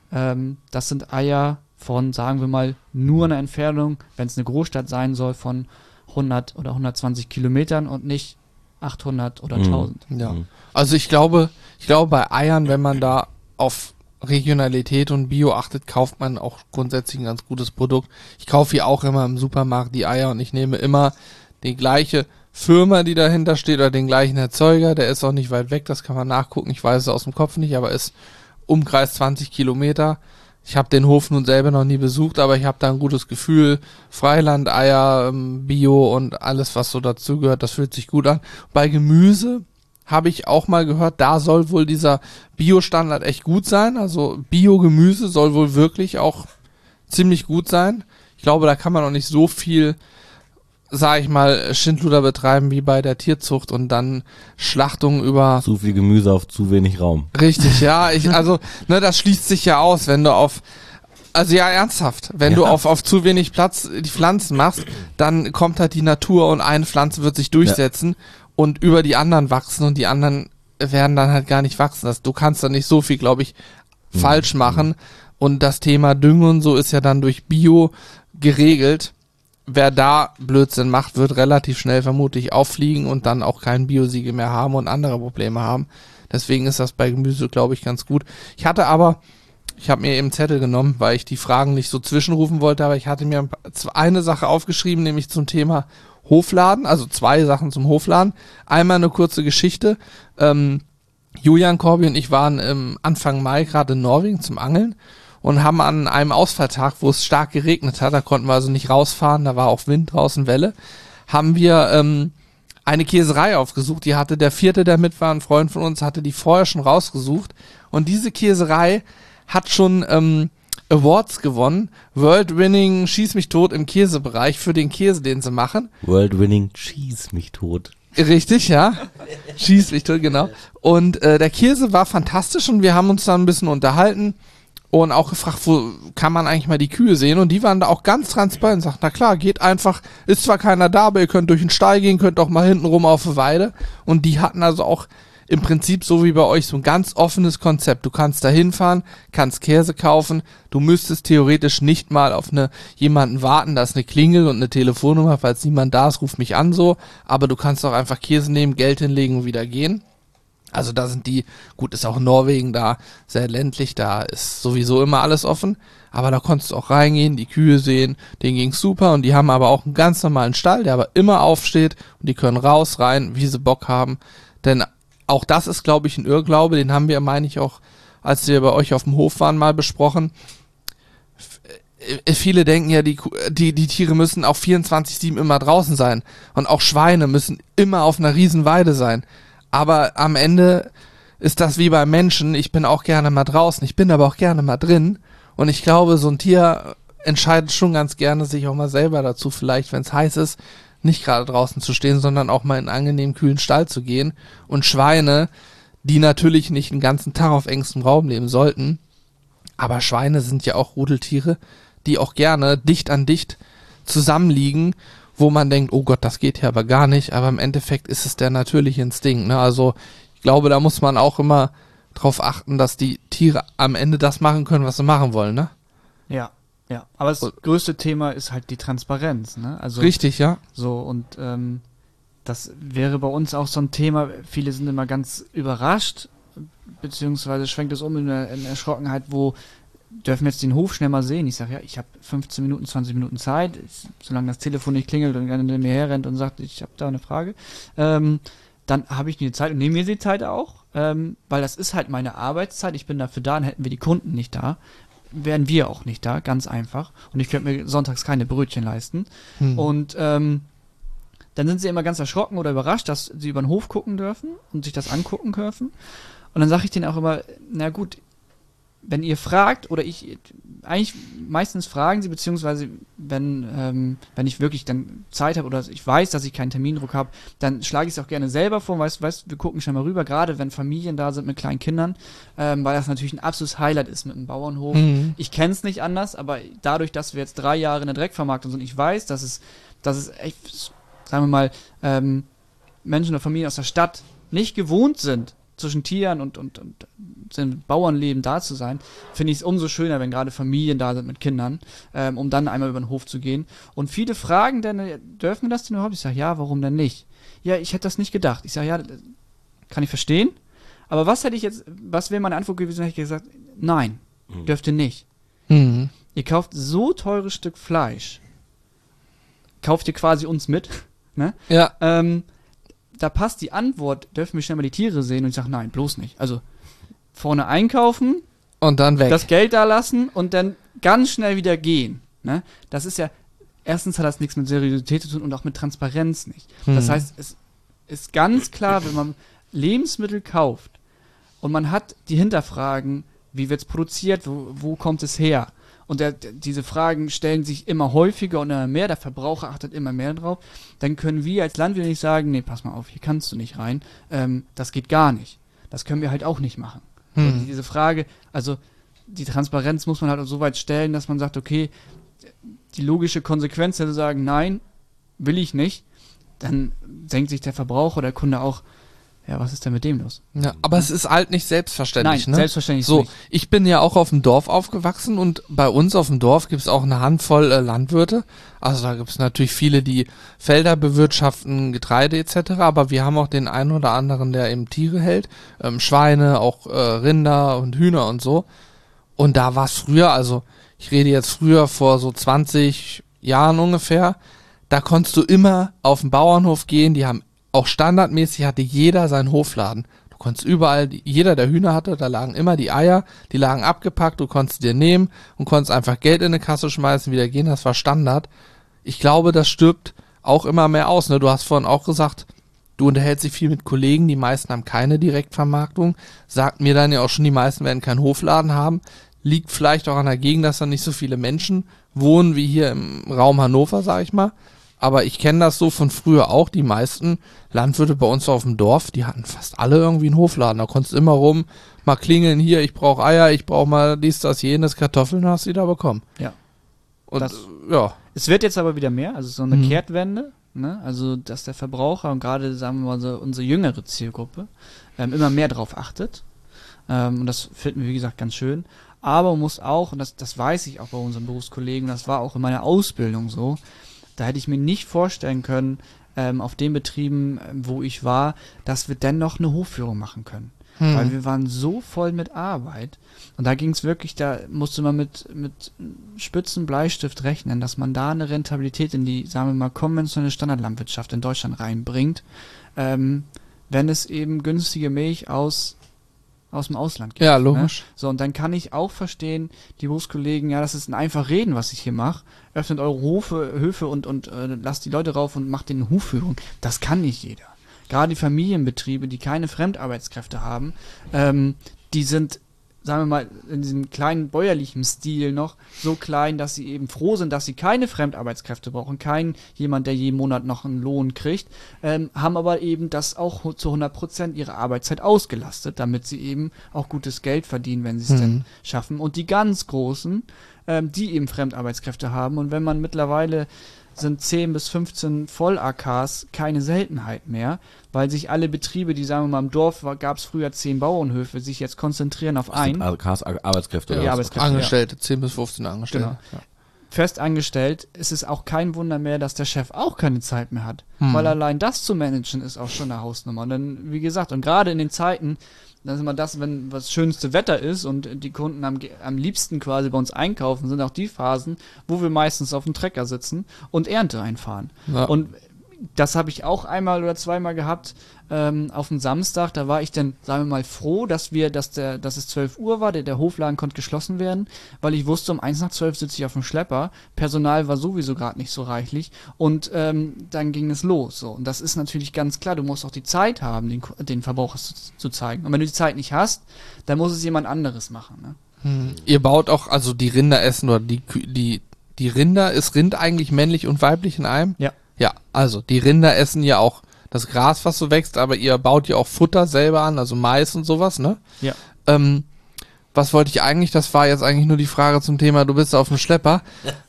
das sind Eier von, sagen wir mal, nur einer Entfernung, wenn es eine Großstadt sein soll, von 100 oder 120 Kilometern und nicht 800 oder 1000. Ja. Also ich glaube bei Eiern, wenn man da auf Regionalität und Bio achtet, kauft man auch grundsätzlich ein ganz gutes Produkt. Ich kaufe hier auch immer im Supermarkt die Eier und ich nehme immer die gleiche Firma, die dahinter steht oder den gleichen Erzeuger. Der ist auch nicht weit weg, das kann man nachgucken. Ich weiß es aus dem Kopf nicht, aber ist Umkreis 20 Kilometer. Ich habe den Hof nun selber noch nie besucht, aber ich habe da ein gutes Gefühl. Freilandeier, Bio und alles, was so dazugehört, das fühlt sich gut an. Bei Gemüse habe ich auch mal gehört, da soll wohl dieser Bio-Standard echt gut sein. Also Bio-Gemüse soll wohl wirklich auch ziemlich gut sein. Ich glaube, da kann man auch nicht so viel, sag ich mal, Schindluder betreiben wie bei der Tierzucht und dann Schlachtung über... Zu viel Gemüse auf zu wenig Raum. Richtig, ja. Das schließt sich ja aus, wenn du auf... Also ja, ernsthaft. Wenn du auf zu wenig Platz die Pflanzen machst, dann kommt halt die Natur und eine Pflanze wird sich durchsetzen und über die anderen wachsen und die anderen werden dann halt gar nicht wachsen. Du kannst da nicht so viel, glaube ich, falsch machen. Und das Thema Düngen und so ist ja dann durch Bio geregelt. Wer da Blödsinn macht, wird relativ schnell vermutlich auffliegen und dann auch kein Biosiegel mehr haben und andere Probleme haben. Deswegen ist das bei Gemüse, glaube ich, ganz gut. Ich habe mir eben Zettel genommen, weil ich die Fragen nicht so zwischenrufen wollte, aber ich hatte mir eine Sache aufgeschrieben, nämlich zum Thema Hofladen, also 2 Sachen zum Hofladen. Einmal eine kurze Geschichte. Julian, Corby und ich waren Anfang Mai gerade in Norwegen zum Angeln und haben an einem Ausfalltag, wo es stark geregnet hat, da konnten wir also nicht rausfahren, da war auch Wind draußen, Welle, haben wir eine Käserei aufgesucht. Die hatte der vierte, der mit war, ein Freund von uns, hatte die vorher schon rausgesucht. Und diese Käserei hat schon Awards gewonnen. World Winning Schieß mich tot im Käsebereich für den Käse, den sie machen. World Winning Schieß mich tot. Richtig, ja. Schieß mich tot, genau. Und der Käse war fantastisch und wir haben uns dann ein bisschen unterhalten und auch gefragt, wo kann man eigentlich mal die Kühe sehen? Und die waren da auch ganz transparent und sagten, na klar, geht einfach, ist zwar keiner da, aber ihr könnt durch den Stall gehen, könnt auch mal hinten rum auf die Weide. Und die hatten also auch im Prinzip so wie bei euch so ein ganz offenes Konzept. Du kannst da hinfahren, kannst Käse kaufen, du müsstest theoretisch nicht mal auf jemanden warten, da ist eine Klingel und eine Telefonnummer, falls niemand da ist, ruf mich an so, aber du kannst auch einfach Käse nehmen, Geld hinlegen und wieder gehen. Also da sind gut, ist auch Norwegen da sehr ländlich, da ist sowieso immer alles offen, aber da konntest du auch reingehen, die Kühe sehen, denen ging's super und die haben aber auch einen ganz normalen Stall, der aber immer aufsteht und die können raus, rein, wie sie Bock haben, denn auch das ist, glaube ich, ein Irrglaube, den haben wir, meine ich, auch, als wir bei euch auf dem Hof waren, mal besprochen. Viele denken ja, die Tiere müssen auch 24/7 immer draußen sein und auch Schweine müssen immer auf einer riesen Weide sein. Aber am Ende ist das wie bei Menschen, ich bin auch gerne mal draußen, ich bin aber auch gerne mal drin und ich glaube, so ein Tier entscheidet schon ganz gerne sich auch mal selber dazu, vielleicht, wenn es heiß ist, nicht gerade draußen zu stehen, sondern auch mal in einen angenehmen, kühlen Stall zu gehen. Und Schweine, die natürlich nicht den ganzen Tag auf engstem Raum leben sollten, aber Schweine sind ja auch Rudeltiere, die auch gerne dicht an dicht zusammenliegen, wo man denkt, oh Gott, das geht ja aber gar nicht, aber im Endeffekt ist es der natürliche Instinkt, ne? Also ich glaube, da muss man auch immer drauf achten, dass die Tiere am Ende das machen können, was sie machen wollen, ne? Ja. Ja, aber das größte Thema ist halt die Transparenz, ne? Also richtig, ja. So, und das wäre bei uns auch so ein Thema, viele sind immer ganz überrascht, beziehungsweise schwenkt es um in eine Erschrockenheit, wo dürfen wir jetzt den Hof schnell mal sehen. Ich sage, ja, ich habe 15 Minuten, 20 Minuten Zeit, solange das Telefon nicht klingelt und einer mir herrennt und sagt, ich habe da eine Frage, dann habe ich die Zeit und nehme mir die Zeit auch, weil das ist halt meine Arbeitszeit, ich bin dafür da, dann hätten wir die Kunden nicht da, wären wir auch nicht da, ganz einfach. Und ich könnte mir sonntags keine Brötchen leisten. Und dann sind sie immer ganz erschrocken oder überrascht, dass sie über den Hof gucken dürfen und sich das angucken dürfen. Und dann sage ich denen auch immer, na gut, wenn ihr fragt, oder eigentlich meistens fragen sie, beziehungsweise wenn ich wirklich dann Zeit habe oder ich weiß, dass ich keinen Termindruck habe, dann schlage ich es auch gerne selber vor, weißt, wir gucken schon mal rüber, gerade wenn Familien da sind mit kleinen Kindern, weil das natürlich ein absolutes Highlight ist mit dem Bauernhof. Ich kenne es nicht anders, aber dadurch, dass wir jetzt 3 Jahre in der Dreckvermarktung sind, ich weiß, dass es echt, sagen wir mal, Menschen oder Familien aus der Stadt nicht gewohnt sind, zwischen Tieren und dem Bauernleben da zu sein, finde ich es umso schöner, wenn gerade Familien da sind mit Kindern, um dann einmal über den Hof zu gehen. Und viele fragen dann, dürfen wir das denn überhaupt? Ich sage, ja, warum denn nicht? Ja, ich hätte das nicht gedacht. Ich sage, ja, kann ich verstehen. Aber was wäre meine Antwort gewesen, hätte ich gesagt, nein, dürft ihr nicht. Ihr kauft so teures Stück Fleisch, kauft ihr quasi uns mit, ne? Ja. Da passt die Antwort, dürfen wir schnell mal die Tiere sehen? Und ich sage, nein, bloß nicht. Also vorne einkaufen, und dann weg. das Geld da lassen und dann ganz schnell wieder gehen. Ne? Das ist ja, erstens hat das nichts mit Seriosität zu tun und auch mit Transparenz nicht. Das heißt, es ist ganz klar, wenn man Lebensmittel kauft und man hat die Hinterfragen, wie wird es produziert, wo kommt es her? Und diese Fragen stellen sich immer häufiger und immer mehr, der Verbraucher achtet immer mehr drauf, dann können wir als Landwirt nicht sagen, nee, pass mal auf, hier kannst du nicht rein, das geht gar nicht. Das können wir halt auch nicht machen. Und diese Frage, also die Transparenz muss man halt auch so weit stellen, dass man sagt, okay, die logische Konsequenz hätte sagen, nein, will ich nicht, dann denkt sich der Verbraucher, der Kunde auch, ja, was ist denn mit dem los? Ja, aber es ist halt nicht selbstverständlich, Nein, ne? selbstverständlich So, nicht. ich bin ja auch auf dem Dorf aufgewachsen und bei uns auf dem Dorf gibt es auch eine Handvoll Landwirte. Also da gibt es natürlich viele, die Felder bewirtschaften, Getreide etc., aber wir haben auch den einen oder anderen, der eben Tiere hält, Schweine, auch Rinder und Hühner und so. Und da war es früher, also ich rede jetzt früher vor so 20 Jahren ungefähr, da konntest du immer auf den Bauernhof gehen, die haben auch standardmäßig hatte jeder seinen Hofladen. Du konntest überall, jeder, der Hühner hatte, da lagen immer die Eier, die lagen abgepackt, du konntest dir nehmen und konntest einfach Geld in eine Kasse schmeißen, wieder gehen, das war Standard. Ich glaube, das stirbt auch immer mehr aus, ne? Du hast vorhin auch gesagt, du unterhältst dich viel mit Kollegen, die meisten haben keine Direktvermarktung, sagt mir dann ja auch schon, die meisten werden keinen Hofladen haben, liegt vielleicht auch an der Gegend, dass da nicht so viele Menschen wohnen wie hier im Raum Hannover, sag ich mal. Aber ich kenne das so von früher auch, die meisten Landwirte bei uns auf dem Dorf, die hatten fast alle irgendwie einen Hofladen. Da konntest du immer mal klingeln, hier, ich brauche Eier, ich brauche mal dies, das, jenes, Kartoffeln, hast du die da bekommen. Ja. Und Das- ja. Es wird jetzt aber wieder mehr, also so eine Kehrtwende, ne? Also dass der Verbraucher und gerade, sagen wir mal, so unsere jüngere Zielgruppe immer mehr drauf achtet. Und das finden wir, wie gesagt, ganz schön. Aber man muss auch, und das weiß ich auch bei unseren Berufskollegen, das war auch in meiner Ausbildung so, da hätte ich mir nicht vorstellen können, auf den Betrieben, wo ich war, dass wir dennoch eine Hofführung machen können. Weil wir waren so voll mit Arbeit. Und da ging es wirklich, da musste man mit spitzen Bleistift rechnen, dass man da eine Rentabilität in die, sagen wir mal, konventionelle Standardlandwirtschaft in Deutschland reinbringt, wenn es eben günstige Milch aus dem Ausland gibt. Ja, logisch. Ne? So, und dann kann ich auch verstehen, die Berufskollegen, ja, das ist ein einfach Reden, was ich hier mache. Öffnet eure Höfe und lasst die Leute rauf und macht den Hufführung. Das kann nicht jeder. Gerade die Familienbetriebe, die keine Fremdarbeitskräfte haben, die sind, sagen wir mal, in diesem kleinen bäuerlichen Stil noch so klein, dass sie eben froh sind, dass sie keine Fremdarbeitskräfte brauchen, jemand, der jeden Monat noch einen Lohn kriegt, haben aber eben das auch zu 100% ihre Arbeitszeit ausgelastet, damit sie eben auch gutes Geld verdienen, wenn sie es denn schaffen. Und die ganz Großen, die eben Fremdarbeitskräfte haben, und wenn man mittlerweile sind 10 bis 15 Voll-AKs keine Seltenheit mehr, weil sich alle Betriebe, die, sagen wir mal, im Dorf gab es früher 10 Bauernhöfe, sich jetzt konzentrieren auf einen. Arbeitskräfte oder Ja, was? Arbeitskräfte, Angestellte, 10 bis 15 Angestellte. Genau. Ja. Fest angestellt, ist es auch kein Wunder mehr, dass der Chef auch keine Zeit mehr hat. Weil allein das zu managen ist auch schon eine Hausnummer. Und dann, wie gesagt, und gerade in den Zeiten, dann ist immer das, wenn das schönste Wetter ist und die Kunden am liebsten quasi bei uns einkaufen, sind auch die Phasen, wo wir meistens auf dem Trecker sitzen und Ernte einfahren. Ja. Und das habe ich auch einmal oder zweimal gehabt, auf dem Samstag. Da war ich dann, sagen wir mal, froh, dass es 12 Uhr war, der Hofladen konnte geschlossen werden, weil ich wusste, um 1 nach 12 sitze ich auf dem Schlepper. Personal war sowieso gerade nicht so reichlich und dann ging es los. So. Und das ist natürlich ganz klar, du musst auch die Zeit haben, den Verbraucher zu zeigen. Und wenn du die Zeit nicht hast, dann muss es jemand anderes machen. Ne? Ihr baut auch, also die Rinder essen oder die Rinder, ist Rind eigentlich männlich und weiblich in einem? Ja. Ja, also die Rinder essen ja auch das Gras, was so wächst, aber ihr baut ja auch Futter selber an, also Mais und sowas, ne? Ja. Was wollte ich eigentlich? Das war jetzt eigentlich nur die Frage zum Thema, du bist auf dem Schlepper.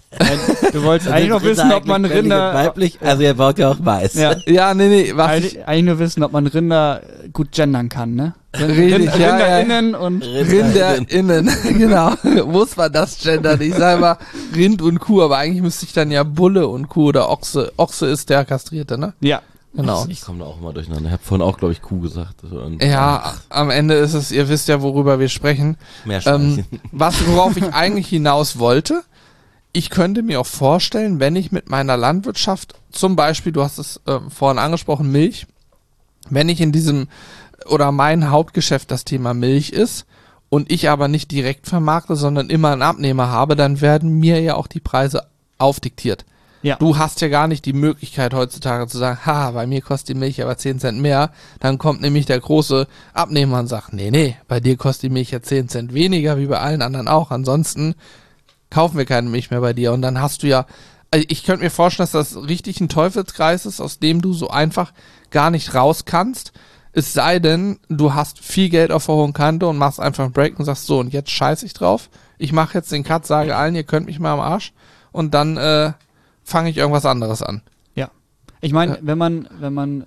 Du wolltest eigentlich noch wissen, ob man Rinder... Weiblich, also ihr baut ja auch Mais. Ja. Ja, nee, Eigentlich nur wissen, ob man Rinder gut gendern kann, ne? Richtig, ja, RinderInnen und... RinderInnen, genau. Muss man das gendern? Ich sage mal Rind und Kuh, aber eigentlich müsste ich dann ja Bulle und Kuh oder Ochse. Ochse ist der Kastrierte, ne? Ja. Genau. Ich komme da auch mal durcheinander. Ich habe vorhin auch, glaube ich, Kuh gesagt. Und Ja, am Ende ist es, ihr wisst ja, worüber wir sprechen. Meerschweinchen. Worauf ich eigentlich hinaus wollte, ich könnte mir auch vorstellen, wenn ich mit meiner Landwirtschaft, zum Beispiel, du hast es vorhin angesprochen, Milch, wenn ich in diesem, oder mein Hauptgeschäft das Thema Milch ist und ich aber nicht direkt vermarkte, sondern immer einen Abnehmer habe, dann werden mir ja auch die Preise aufdiktiert. Ja. Du hast ja gar nicht die Möglichkeit heutzutage zu sagen, bei mir kostet die Milch aber 10 Cent mehr. Dann kommt nämlich der große Abnehmer und sagt, nee, bei dir kostet die Milch ja 10 Cent weniger, wie bei allen anderen auch. Ansonsten kaufen wir keine Milch mehr bei dir. Und dann hast du ja, also ich könnte mir vorstellen, dass das richtig ein Teufelskreis ist, aus dem du so einfach gar nicht raus kannst. Es sei denn, du hast viel Geld auf der hohen Kante und machst einfach einen Break und sagst so, und jetzt scheiß ich drauf. Ich mache jetzt den Cut, sage allen, ihr könnt mich mal am Arsch. Und dann fange ich irgendwas anderes an. Ja. Ich meine, wenn man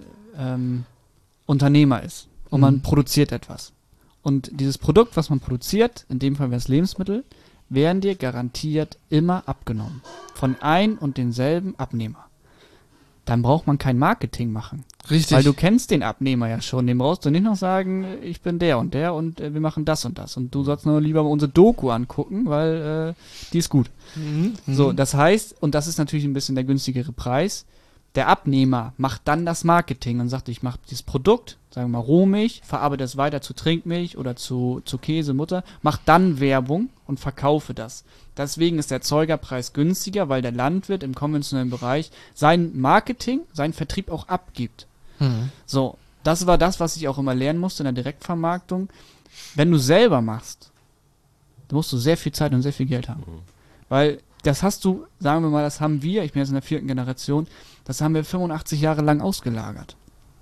Unternehmer ist und man produziert etwas und dieses Produkt, was man produziert, in dem Fall wäre es Lebensmittel, werden dir garantiert immer abgenommen. Von ein und denselben Abnehmer. Dann braucht man kein Marketing machen. Richtig. Weil du kennst den Abnehmer ja schon. Dem brauchst du nicht noch sagen, ich bin der und wir machen das und das. Und du sollst nur lieber unsere Doku angucken, weil die ist gut. So, das heißt, und das ist natürlich ein bisschen der günstigere Preis, der Abnehmer macht dann das Marketing und sagt, ich mache dieses Produkt, sagen wir mal Rohmilch, verarbeite es weiter zu Trinkmilch oder zu Käse, Mutter, macht dann Werbung und verkaufe das. Deswegen ist der Erzeugerpreis günstiger, weil der Landwirt im konventionellen Bereich sein Marketing, seinen Vertrieb auch abgibt. So, das war das, was ich auch immer lernen musste in der Direktvermarktung. Wenn du selber machst, dann musst du sehr viel Zeit und sehr viel Geld haben. Weil das hast du, sagen wir mal, das haben wir, ich bin jetzt in der 4. Generation, das haben wir 85 Jahre lang ausgelagert.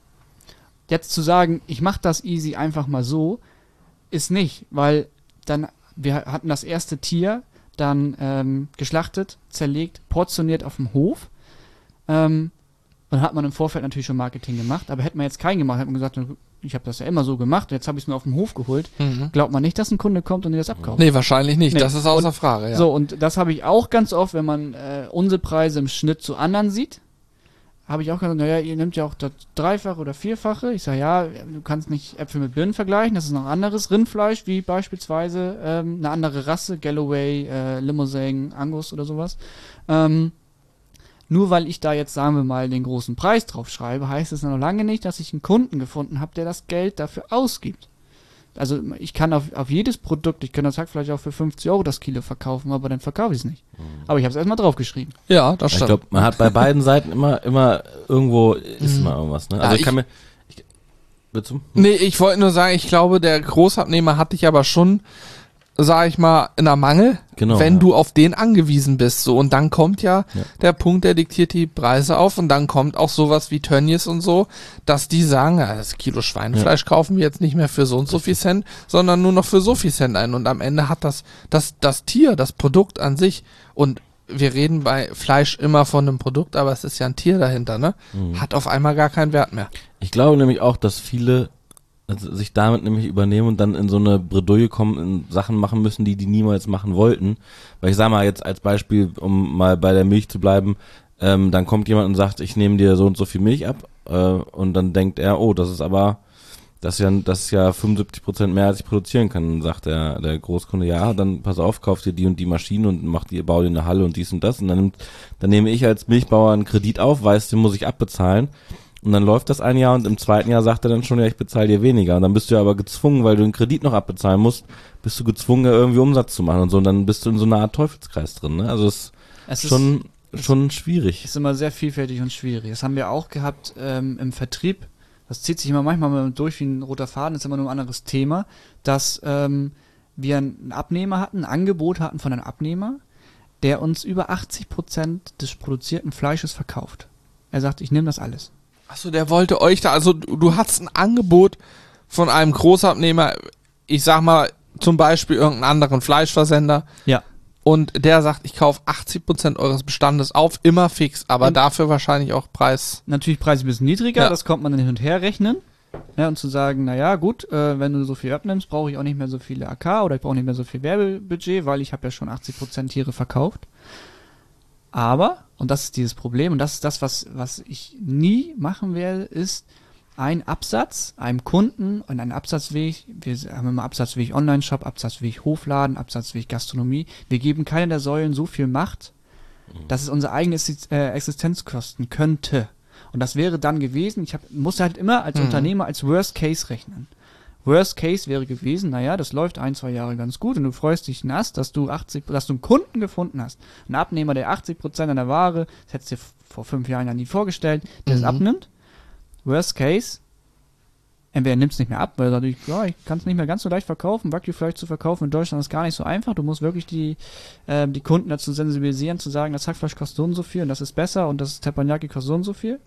Jetzt zu sagen, ich mache das easy einfach mal so, ist nicht, weil dann, wir hatten das erste Tier dann geschlachtet, zerlegt, portioniert auf dem Hof. Dann hat man im Vorfeld natürlich schon Marketing gemacht, aber hätte man jetzt keinen gemacht, hätte man gesagt, ich habe das ja immer so gemacht, jetzt habe ich es mir auf dem Hof geholt. Glaubt man nicht, dass ein Kunde kommt und dir das abkauft? Nee, wahrscheinlich nicht. Nee. Das ist außer Frage, ja. So, und das habe ich auch ganz oft, wenn man unsere Preise im Schnitt zu anderen sieht, habe ich auch gesagt, naja, ihr nehmt ja auch das Dreifache oder Vierfache. Ich sage, ja, du kannst nicht Äpfel mit Birnen vergleichen, das ist noch anderes. Rindfleisch, wie beispielsweise eine andere Rasse, Galloway, Limousin, Angus oder sowas. Nur weil ich da jetzt, sagen wir mal, den großen Preis drauf schreibe, heißt es noch lange nicht, dass ich einen Kunden gefunden habe, der das Geld dafür ausgibt. Also ich kann auf jedes Produkt, ich kann das Hackfleisch auch für 50 Euro das Kilo verkaufen, aber dann verkaufe ich es nicht. Aber ich habe es erstmal draufgeschrieben. Ja, das Ich stimmt. glaube, man hat bei beiden Seiten immer irgendwo ist immer irgendwas, ne? Also Ja, ich kann mir. Willst du? Nee, ich wollte nur sagen, ich glaube, der Großabnehmer hat dich aber schon, sag ich mal, in der Mangel, Genau, wenn ja. du auf den angewiesen bist. So, und dann kommt ja der Punkt, der diktiert die Preise auf und dann kommt auch sowas wie Tönnies und so, dass die sagen, ja, das Kilo Schweinefleisch kaufen wir jetzt nicht mehr für so und so viel Cent, sondern nur noch für so viel Cent ein. Und am Ende hat das Tier, das Produkt an sich, und wir reden bei Fleisch immer von einem Produkt, aber es ist ja ein Tier dahinter, ne? Hat auf einmal gar keinen Wert mehr. Ich glaube nämlich auch, dass viele sich damit nämlich übernehmen und dann in so eine Bredouille kommen, in Sachen machen müssen, die niemals machen wollten. Weil ich sag mal jetzt als Beispiel, um mal bei der Milch zu bleiben, dann kommt jemand und sagt, ich nehme dir so und so viel Milch ab, und dann denkt er, oh, das ist ja 75% mehr, als ich produzieren kann. Dann sagt der Großkunde, ja, dann pass auf, kauf dir die und die Maschine und bau dir eine Halle und dies und das. Und dann nehme ich als Milchbauer einen Kredit auf, weiß, den muss ich abbezahlen. Und dann läuft das ein Jahr und im zweiten Jahr sagt er dann schon, ja, ich bezahle dir weniger. Und dann bist du ja aber gezwungen, weil du den Kredit noch abbezahlen musst, bist du gezwungen, ja irgendwie Umsatz zu machen und so. Und dann bist du in so einer Art Teufelskreis drin, ne? Also es ist schon schwierig. Ist immer sehr vielfältig und schwierig. Das haben wir auch gehabt im Vertrieb. Das zieht sich immer manchmal durch wie ein roter Faden, ist immer nur ein anderes Thema, dass wir einen Abnehmer hatten, ein Angebot hatten von einem Abnehmer, der uns über 80% des produzierten Fleisches verkauft. Er sagt, ich nehme das alles. Achso, der wollte euch da, also du hattest ein Angebot von einem Großabnehmer, ich sag mal zum Beispiel irgendeinen anderen Fleischversender. Ja. Und der sagt, ich kaufe 80% eures Bestandes auf, immer fix, aber dafür wahrscheinlich auch Preis. Natürlich Preis ein bisschen niedriger, Ja. das kommt man dann hin und her rechnen. Ja, und zu sagen, naja, gut, wenn du so viel abnimmst, brauche ich auch nicht mehr so viele AK oder ich brauche nicht mehr so viel Werbebudget, weil ich habe ja schon 80% Tiere verkauft. Aber, und das ist dieses Problem, und das ist das, was ich nie machen werde, ist ein Absatz einem Kunden und einen Absatzweg. Wir haben immer Absatzweg Online-Shop, Absatzweg Hofladen, Absatzweg Gastronomie. Wir geben keiner der Säulen so viel Macht, dass es unsere eigene Existenz kosten könnte. Und das wäre dann gewesen, musste halt immer als Unternehmer als Worst Case rechnen. Worst Case wäre gewesen, naja, das läuft 1-2 Jahre ganz gut und du freust dich nass, dass du einen Kunden gefunden hast. Einen Abnehmer, der 80% an der Ware, das hättest du dir vor 5 Jahren ja nie vorgestellt, der es abnimmt. Worst Case, entweder nimmst es nicht mehr ab, weil er sagt, ja, ich kann es nicht mehr ganz so leicht verkaufen. Wagyu-Fleisch zu verkaufen in Deutschland ist gar nicht so einfach. Du musst wirklich die Kunden dazu sensibilisieren, zu sagen, das Hackfleisch kostet so und so viel und das ist besser und das Teppanyaki kostet so und so viel.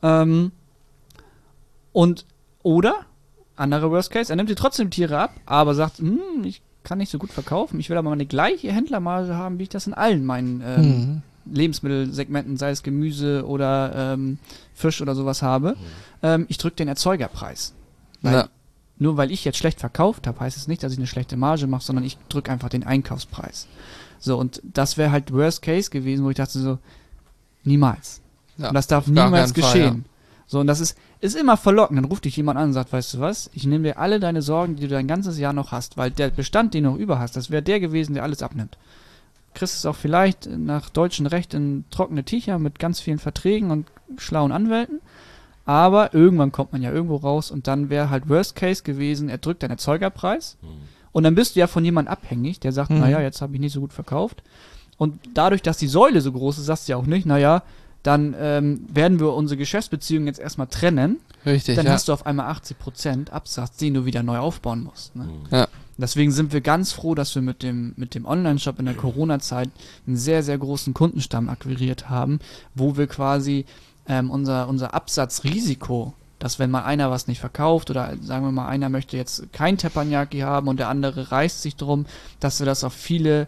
Oder, anderer Worst Case, er nimmt dir trotzdem Tiere ab, aber sagt, ich kann nicht so gut verkaufen, ich will aber mal eine gleiche Händlermarge haben, wie ich das in allen meinen Lebensmittelsegmenten, sei es Gemüse oder Fisch oder sowas habe. Ich drücke den Erzeugerpreis. Nur weil ich jetzt schlecht verkauft habe, heißt es nicht, dass ich eine schlechte Marge mache, sondern ich drücke einfach den Einkaufspreis. So, und das wäre halt Worst Case gewesen, wo ich dachte so, niemals. Ja, und das darf auf gar niemals keinen Fall, geschehen. So, und das ist immer verlockend. Dann ruft dich jemand an und sagt, weißt du was, ich nehme dir alle deine Sorgen, die du dein ganzes Jahr noch hast, weil der Bestand, den du noch über hast, das wäre der gewesen, der alles abnimmt. Kriegst es auch vielleicht nach deutschem Recht in trockene Tücher mit ganz vielen Verträgen und schlauen Anwälten. Aber irgendwann kommt man ja irgendwo raus und dann wäre halt Worst Case gewesen, er drückt deinen Erzeugerpreis und dann bist du ja von jemandem abhängig, der sagt, naja, jetzt habe ich nicht so gut verkauft. Und dadurch, dass die Säule so groß ist, sagst du ja auch nicht, naja, dann werden wir unsere Geschäftsbeziehungen jetzt erstmal trennen. Richtig, Dann ja. hast du auf einmal 80% Absatz, den du wieder neu aufbauen musst. Ne? Ja. Deswegen sind wir ganz froh, dass wir mit dem Online-Shop in der Corona-Zeit einen sehr, sehr großen Kundenstamm akquiriert haben, wo wir quasi unser Absatzrisiko, dass wenn mal einer was nicht verkauft oder sagen wir mal, einer möchte jetzt kein Teppanyaki haben und der andere reißt sich drum, dass wir das auf viele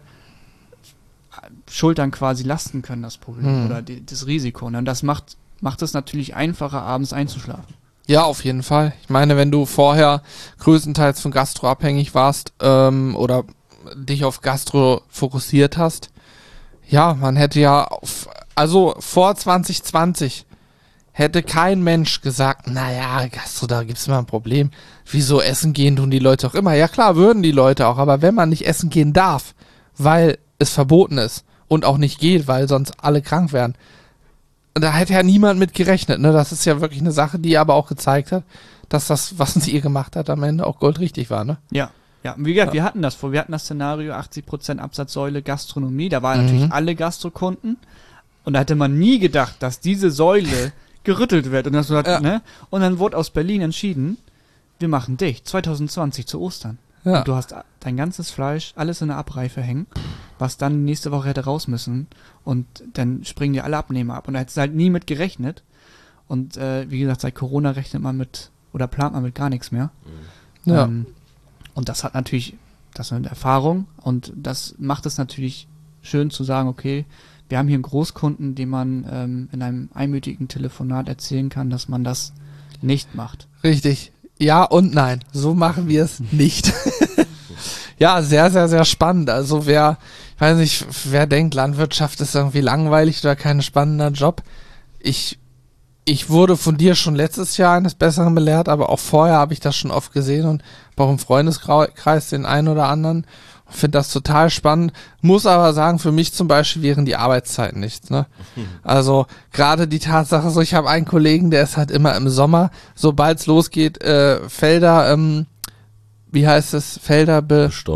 Schultern quasi lasten können, das Problem oder das Risiko. Ne? Und das macht es natürlich einfacher, abends einzuschlafen. Ja, auf jeden Fall. Ich meine, wenn du vorher größtenteils von Gastro abhängig warst oder dich auf Gastro fokussiert hast, ja, man hätte ja, also vor 2020 hätte kein Mensch gesagt, naja, Gastro, da gibt's immer ein Problem. Wieso essen gehen tun die Leute auch immer? Ja klar, würden die Leute auch, aber wenn man nicht essen gehen darf, weil es verboten ist und auch nicht geht, weil sonst alle krank werden, da hätte ja niemand mit gerechnet, ne? Das ist ja wirklich eine Sache, die aber auch gezeigt hat, dass das, was sie ihr gemacht hat, am Ende auch goldrichtig war, ne? Ja. Ja, wie gesagt, wir hatten das Szenario 80% Absatzsäule Gastronomie, da waren natürlich alle Gastrokunden und da hätte man nie gedacht, dass diese Säule gerüttelt wird und das ne? Und dann wurde aus Berlin entschieden, wir machen dicht, 2020 zu Ostern. Ja. Und du hast dein ganzes Fleisch, alles in der Abreife hängen, was dann nächste Woche hätte raus müssen und dann springen dir alle Abnehmer ab und da hättest du halt nie mit gerechnet und wie gesagt, seit Corona rechnet man mit oder plant man mit gar nichts mehr. Ja. Und das hat natürlich, das ist eine Erfahrung und das macht es natürlich schön zu sagen, okay, wir haben hier einen Großkunden, dem man in einem einmütigen Telefonat erzählen kann, dass man das nicht macht. Richtig. Ja und nein. So machen wir es nicht. Ja, sehr, sehr, sehr spannend. Also ich weiß nicht, wer denkt, Landwirtschaft ist irgendwie langweilig oder kein spannender Job. Ich wurde von dir schon letztes Jahr eines Besseren belehrt, aber auch vorher habe ich das schon oft gesehen und auch im Freundeskreis den einen oder anderen. Finde das total spannend. Muss aber sagen, für mich zum Beispiel wären die Arbeitszeiten nichts, ne? Also gerade die Tatsache, so ich habe einen Kollegen, der ist halt immer im Sommer, sobald es losgeht, Felder, wie heißt es? Felder Bestäuben.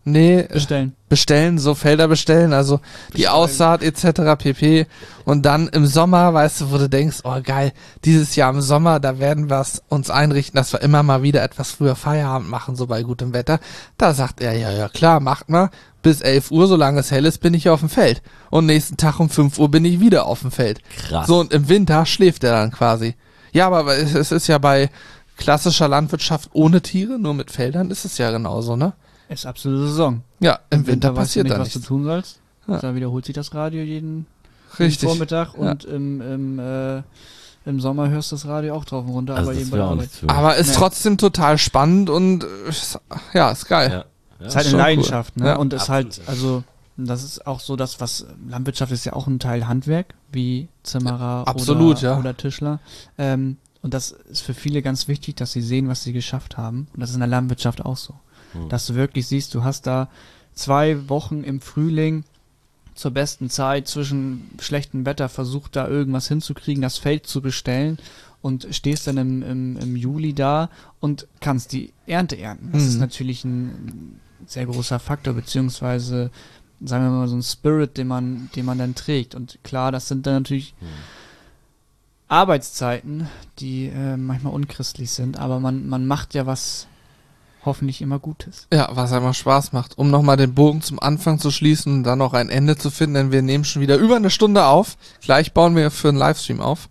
Nee, Bestellen. so Felder bestellen, also die Aussaat etc. pp. Und dann im Sommer, weißt du, wo du denkst, oh geil, dieses Jahr im Sommer, da werden wir es uns einrichten, dass wir immer mal wieder etwas früher Feierabend machen, so bei gutem Wetter. Da sagt er, ja klar, macht mal. Bis 11 Uhr, solange es hell ist, bin ich auf dem Feld. Und nächsten Tag um 5 Uhr bin ich wieder auf dem Feld. Krass. So, und im Winter schläft er dann quasi. Ja, aber es ist ja bei klassischer Landwirtschaft ohne Tiere, nur mit Feldern, ist es ja genauso, ne? Ist absolute Saison. Ja, im Winter weißt du passiert nicht, da was nichts. du tun sollst. Ja. Da wiederholt sich das Radio jeden Richtig. Vormittag und im Sommer hörst du das Radio auch drauf und runter, Also aber das eben bei wäre der auch Arbeit. nichts für mich. Aber ist Nee. trotzdem total spannend und ist geil. Ja. Ist halt schon eine cool. Leidenschaft, ne? Ja, und ist absolut. halt, also das ist auch so das, was Landwirtschaft ist ja auch ein Teil Handwerk, wie Zimmerer Absolut, ja. oder Tischler. Und das ist für viele ganz wichtig, dass sie sehen, was sie geschafft haben. Und das ist in der Landwirtschaft auch so. Dass du wirklich siehst, du hast da 2 Wochen im Frühling zur besten Zeit zwischen schlechtem Wetter versucht, da irgendwas hinzukriegen, das Feld zu bestellen und stehst dann im Juli da und kannst die Ernte ernten. Das ist natürlich ein sehr großer Faktor, beziehungsweise, sagen wir mal, so ein Spirit, den man dann trägt. Und klar, das sind dann natürlich Arbeitszeiten, die manchmal unchristlich sind, aber man macht ja was hoffentlich immer Gutes. Ja, was einmal Spaß macht. Um nochmal den Bogen zum Anfang zu schließen und dann noch ein Ende zu finden, denn wir nehmen schon wieder über eine Stunde auf. Gleich bauen wir für einen Livestream auf.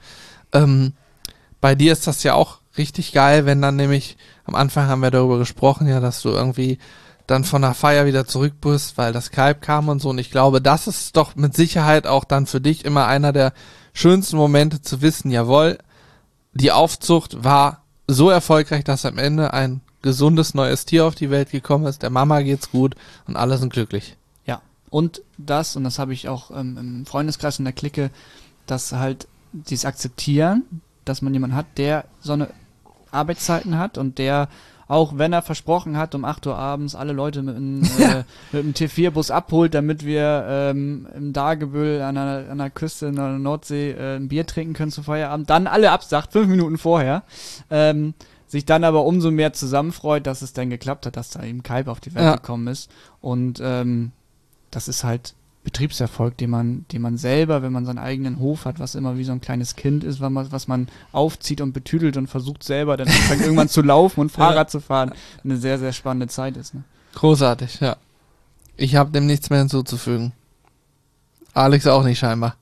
Bei dir ist das ja auch richtig geil, wenn dann nämlich, am Anfang haben wir darüber gesprochen, ja, dass du irgendwie dann von der Feier wieder zurück bist, weil das Kalb kam und so. Und ich glaube, das ist doch mit Sicherheit auch dann für dich immer einer der schönsten Momente zu wissen, jawohl, die Aufzucht war so erfolgreich, dass am Ende ein gesundes neues Tier auf die Welt gekommen ist, der Mama geht's gut und alle sind glücklich. Ja, und das habe ich auch im Freundeskreis in der Clique, dass halt dieses Akzeptieren, dass man jemanden hat, der so eine Arbeitszeiten hat und der, auch wenn er versprochen hat, um 8 Uhr abends alle Leute mit einem T4-Bus abholt, damit wir im Dagebüll an der Küste in der Nordsee ein Bier trinken können zu Feierabend, dann alle absagt, 5 Minuten vorher, sich dann aber umso mehr zusammenfreut, dass es dann geklappt hat, dass da eben Kalb auf die Welt gekommen ist. Und das ist halt Betriebserfolg, den man selber, wenn man seinen eigenen Hof hat, was immer wie so ein kleines Kind ist, was man aufzieht und betüdelt und versucht selber dann irgendwann zu laufen und Fahrrad zu fahren, eine sehr, sehr spannende Zeit ist. Ne? Großartig, ja. Ich habe dem nichts mehr hinzuzufügen. Alex auch nicht scheinbar.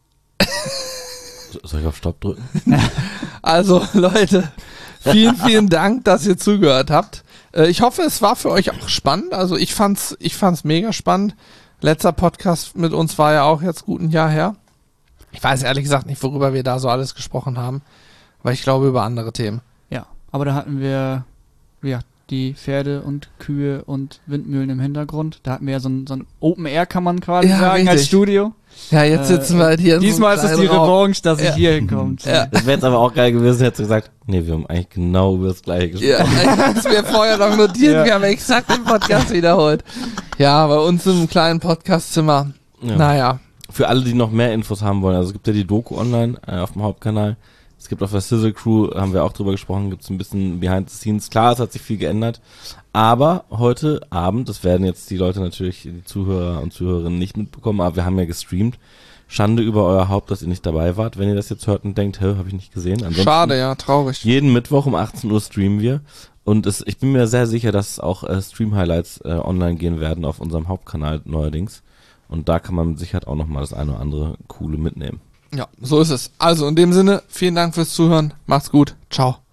Soll ich auf Stopp drücken? Also Leute, vielen, vielen Dank, dass ihr zugehört habt. Ich hoffe, es war für euch auch spannend. Also ich fand's mega spannend. Letzter Podcast mit uns war ja auch jetzt gut ein Jahr her. Ich weiß ehrlich gesagt nicht, worüber wir da so alles gesprochen haben, weil ich glaube über andere Themen. Ja, aber da hatten wir die Pferde und Kühe und Windmühlen im Hintergrund. Da hatten wir ja so ein Open Air, kann man quasi sagen, als richtig. Studio. Ja, jetzt sitzen wir halt hier in Diesmal so ist einem es die kleinen Raum. Revanche, dass ich hier hinkomme. Ja. Das wäre jetzt aber auch geil gewesen, hättest du gesagt, nee, wir haben eigentlich genau über das Gleiche gesprochen. Ja, ich hab's mir vorher noch notiert, Ja. wir haben exakt den Podcast wiederholt. Ja, bei uns im kleinen Podcastzimmer. Ja. Naja. Für alle, die noch mehr Infos haben wollen, also es gibt ja die Doku online auf dem Hauptkanal. Es gibt auf der Sizzle Crew, haben wir auch drüber gesprochen, gibt es ein bisschen Behind the Scenes. Klar, es hat sich viel geändert, aber heute Abend, das werden jetzt die Leute natürlich, die Zuhörer und Zuhörerinnen nicht mitbekommen, aber wir haben ja gestreamt. Schande über euer Haupt, dass ihr nicht dabei wart, wenn ihr das jetzt hört und denkt, hä, habe ich nicht gesehen. Ansonsten Schade, ja, traurig. jeden Mittwoch um 18 Uhr streamen wir. Und ich bin mir sehr sicher, dass auch Stream-Highlights online gehen werden auf unserem Hauptkanal neuerdings. Und da kann man mit Sicherheit auch nochmal das eine oder andere Coole mitnehmen. Ja, so ist es. Also in dem Sinne, vielen Dank fürs Zuhören. Macht's gut. Ciao.